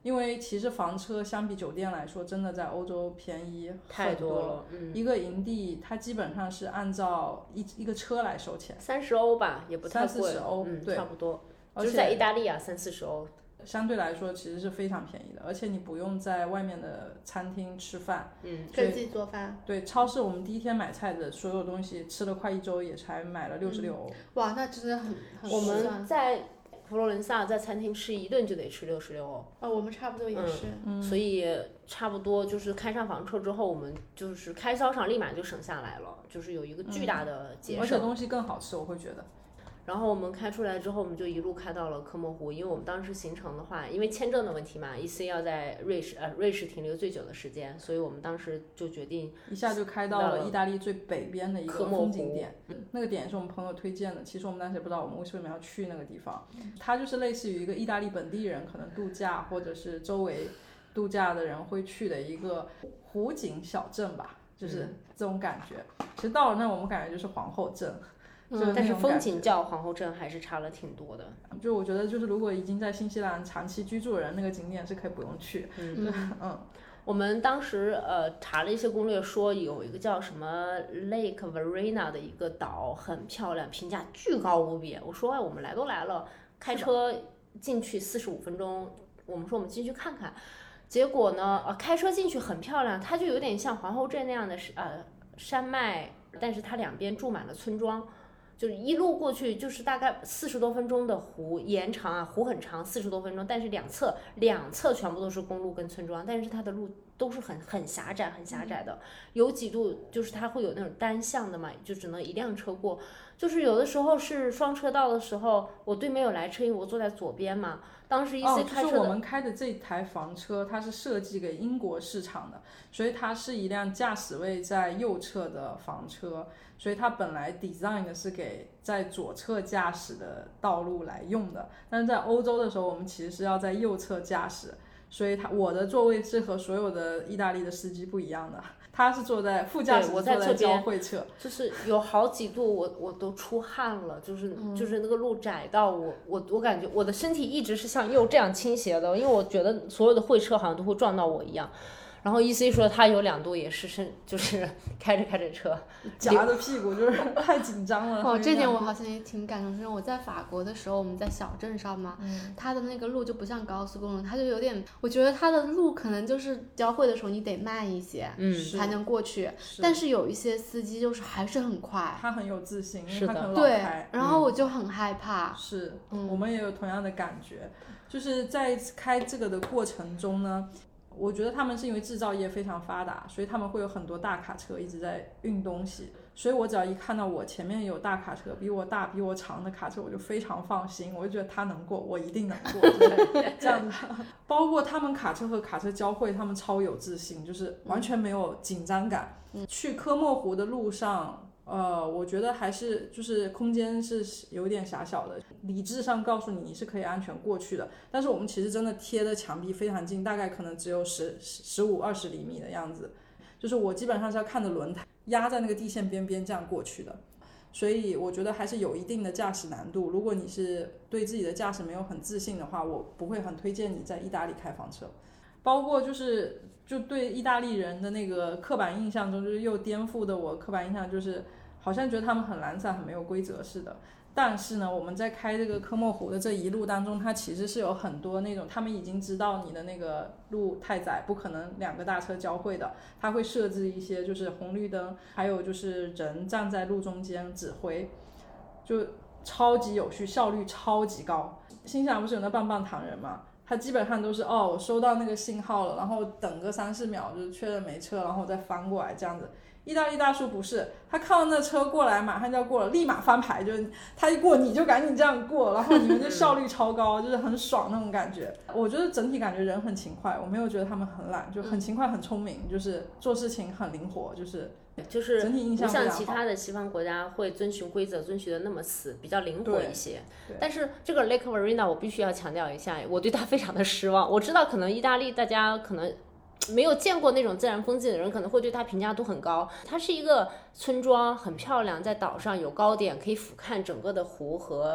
因为其实房车相比酒店来说，真的在欧洲便宜太多多了。嗯， 一个营地它基本上是按照一一个车来收钱， 三十欧吧，也不太贵， 三四十欧， 嗯， 对， 差不多。就是在意大利啊，三四十欧， 相对来说其实是非常便宜的，而且你不用在外面的餐厅吃饭， 嗯， 可以自己做饭。 对，超市我们第一天买菜的所有东西吃了快一周，也才买了六十六欧。 哇，那真的很很我们在佛罗伦萨在餐厅吃一顿就得吃六十六欧。 哦，我们差不多也是。 嗯，所以差不多就是开上房车之后，我们就是开销上立马就省下来了，就是有一个巨大的节省， 嗯、而且东西更好吃，我会觉得。 然后我们开出来之后，我们就一路开到了科莫湖，因为我们当时行程的话，因为签证的问题嘛 ，E C 要在瑞士呃瑞士停留最久的时间，所以我们当时就决定一下就开到了意大利最北边的一个风景点， 嗯、 那个点是我们朋友推荐的。其实我们当时也不知道我们为什么要去那个地方，它就是类似于一个意大利本地人可能度假或者是周围度假的人会去的一个湖景小镇吧，就是这种感觉。嗯、其实到了那我们感觉就是皇后镇。 嗯、但是风景较皇后镇还是差了挺多的。 就我觉得，就是如果已经在新西兰长期居住的人，那个景点是可以不用去。 嗯嗯， 我们当时呃查了一些攻略，说有一个叫什么 Lake Verena 的一个岛很漂亮，评价巨高无比。我说哎，我们来都来了，开车进去四十五分钟，我们说我们进去看看。结果呢，呃，开车进去很漂亮，它就有点像皇后镇那样的呃山脉，但是它两边住满了村庄。就是一路过去就是大概四十多分钟的湖，延长啊，湖很长，四十多分钟，但是两侧两侧全部都是公路跟村庄，但是它的路都是很很狭窄很狭窄的，有几度就是它会有那种单向的嘛，就只能一辆车过，就是有的时候是双车道的时候，我对面有来车，因为我坐在左边嘛，当时一次开车的、 哦、就是我们开的这台房车它是设计给英国市场的，所以它是一辆驾驶位在右侧的房车，所以它本来 design 的是给在左侧驾驶的道路来用的，但是在欧洲的时候我们其实是要在右侧驾驶，所以它我的座位是和所有的意大利的司机不一样的，他是坐在副驾驶， 我在坐在交汇侧， 就是有好几度我我都出汗了，就是就是那个路窄到我我我感觉我的身体一直是向右这样倾斜的，因为我觉得所有的会车好像都会撞到我一样。然后 E C 说他有两度也是是就是开着开着车夹着屁股，就是太紧张了。 哦，这点我好像也挺感动。就是我在法国的时候，我们在小镇上嘛，嗯、它的那个路就不像高速公路，它就有点，我觉得它的路可能就是交汇的时候你得慢一些，嗯，才能过去。 是但是有一些司机就是还是很快， 他很有自信，因是的， 为他可能老开。 对，然后我就很害怕。 嗯、是、 嗯， 我们也有同样的感觉，就是在开这个的过程中呢。我觉得他们是因为制造业非常发达，所以他们会有很多大卡车一直在运东西，所以我只要一看到我前面有大卡车，比我大比我长的卡车，我就非常放心，我就觉得他能过我一定能过这样的。包括他们卡车和卡车交汇，他们超有自信，就是完全没有紧张感。嗯、去科莫湖的路上呃，我觉得还是就是空间是有点狭小的，理智上告诉你你是可以安全过去的，但是我们其实真的贴的墙壁非常近，大概可能只有十十五二十厘米的样子，就是我基本上是要看着轮胎压在那个地线边边这样过去的，所以我觉得还是有一定的驾驶难度。如果你是对自己的驾驶没有很自信的话，我不会很推荐你在意大利开房车。包括就是就对意大利人的那个刻板印象中，就是又颠覆的我刻板印象，就是好像觉得他们很懒散很没有规则似的。但是呢，我们在开这个科莫湖的这一路当中，它其实是有很多那种他们已经知道你的那个路太窄，不可能两个大车交汇的，他会设置一些就是红绿灯，还有就是人站在路中间指挥，就超级有序，效率超级高。新西兰不是有那棒棒糖人吗？他基本上都是哦，我收到那个信号了，然后等个三四秒就是确认没车，然后再翻过来这样子。意大利大叔不是，他看到那车过来马上就要过了，立马翻牌，就是他一过你就赶紧这样过，然后你们就效率超高，就是很爽那种感觉。我觉得整体感觉人很勤快，我没有觉得他们很懒，就很勤快很聪明，就是做事情很灵活，就是就是整体印象不像其他的西方国家会遵循规则遵循的那么死，比较灵活一些。但是这个 Lake Verena 我必须要强调一下，我对它非常的失望。我知道可能意大利大家可能没有见过那种自然风景的人可能会对它评价都很高。它是一个村庄，很漂亮，在岛上有高点，可以俯瞰整个的湖和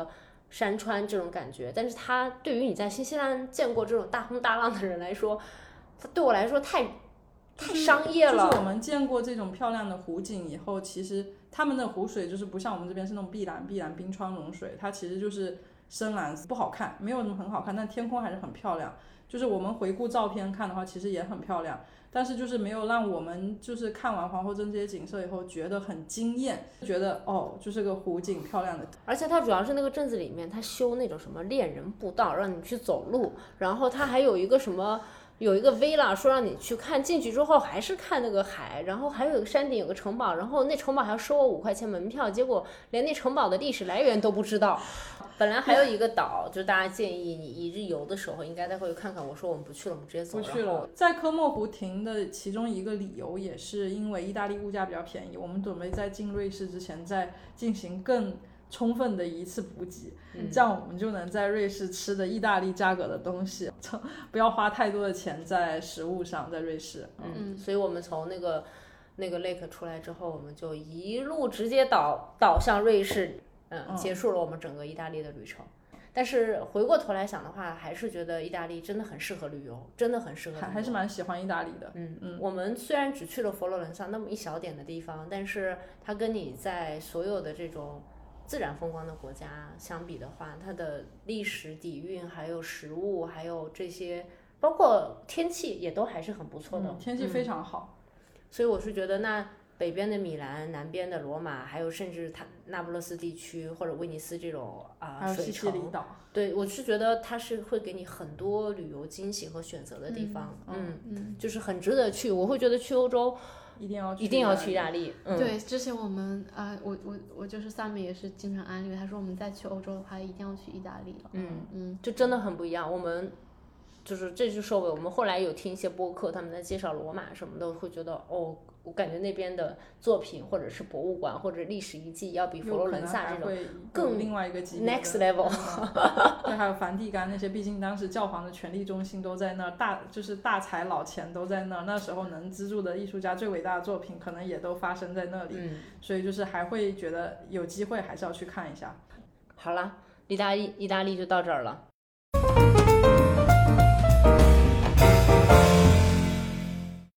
山川这种感觉，但是它对于你在新西兰见过这种大风大浪的人来说，它对我来说太太商业了。 就是我们见过这种漂亮的湖景以后，其实他们的湖水就是不像我们这边是那种碧蓝碧蓝冰川融水，它其实就是深蓝，不好看，没有什么很好看，但天空还是很漂亮。就是我们回顾照片看的话，其实也很漂亮，但是就是没有让我们就是看完皇后镇这些景色以后觉得很惊艳，觉得哦，就是个湖景漂亮的。 而且它主要是那个镇子里面，它修那种什么恋人步道，让你去走路，然后它还有一个什么。有一个 villa 说让你去看，进去之后还是看那个海，然后还有一个山顶有个城堡，然后那城堡还要收我五块钱门票，结果连那城堡的历史来源都不知道。本来还有一个岛，就大家建议你一日游的时候应该待会看看，我说我们不去了，我们直接走。 不去了。在科莫湖停的其中一个理由也是因为意大利物价比较便宜，我们准备在进瑞士之前再进行更充分的一次补给、嗯、这样我们就能在瑞士吃的意大利价格的东西，不要花太多的钱在食物上，在瑞士。 嗯，嗯所以我们从那个那个 lake 出来之后，我们就一路直接导导向瑞士，嗯，嗯结束了我们整个意大利的旅程。但是回过头来想的话，还是觉得意大利真的很适合旅游，真的很适合旅游， 还还是蛮喜欢意大利的。 嗯嗯，我们虽然只去了佛罗伦萨那么一小点的地方，但是它跟你在所有的这种自然风光的国家相比的话，它的历史底蕴还有食物还有这些包括天气也都还是很不错的、 嗯、天气非常好、 嗯、所以我是觉得那北边的米兰，南边的罗马，还有甚至它那不勒斯地区或者威尼斯这种啊、呃、水城，对，我是觉得它是会给你很多旅游惊喜和选择的地方。嗯嗯，就是很值得去。我会觉得去欧洲一定要去一定要去意大利。嗯， 对，之前我们啊、呃，我我我就是 Sammy 也是经常安利，他说我们再去欧洲的话，一定要去意大利了。 嗯嗯，就真的很不一样。我们就是这就收尾，我们后来有听一些播客，他们在介绍罗马什么的，会觉得哦，我感觉那边的作品或者是博物馆或者历史遗迹要比佛罗伦萨这种更另外一个级别 next level。 对，还有梵蒂冈那些，毕竟当时教皇的权力中心都在那儿，大就是大财老钱都在那儿，那时候能资助的艺术家最伟大的作品可能也都发生在那里、嗯、所以就是还会觉得有机会还是要去看一下。 好了，意大利意大利就到这儿了。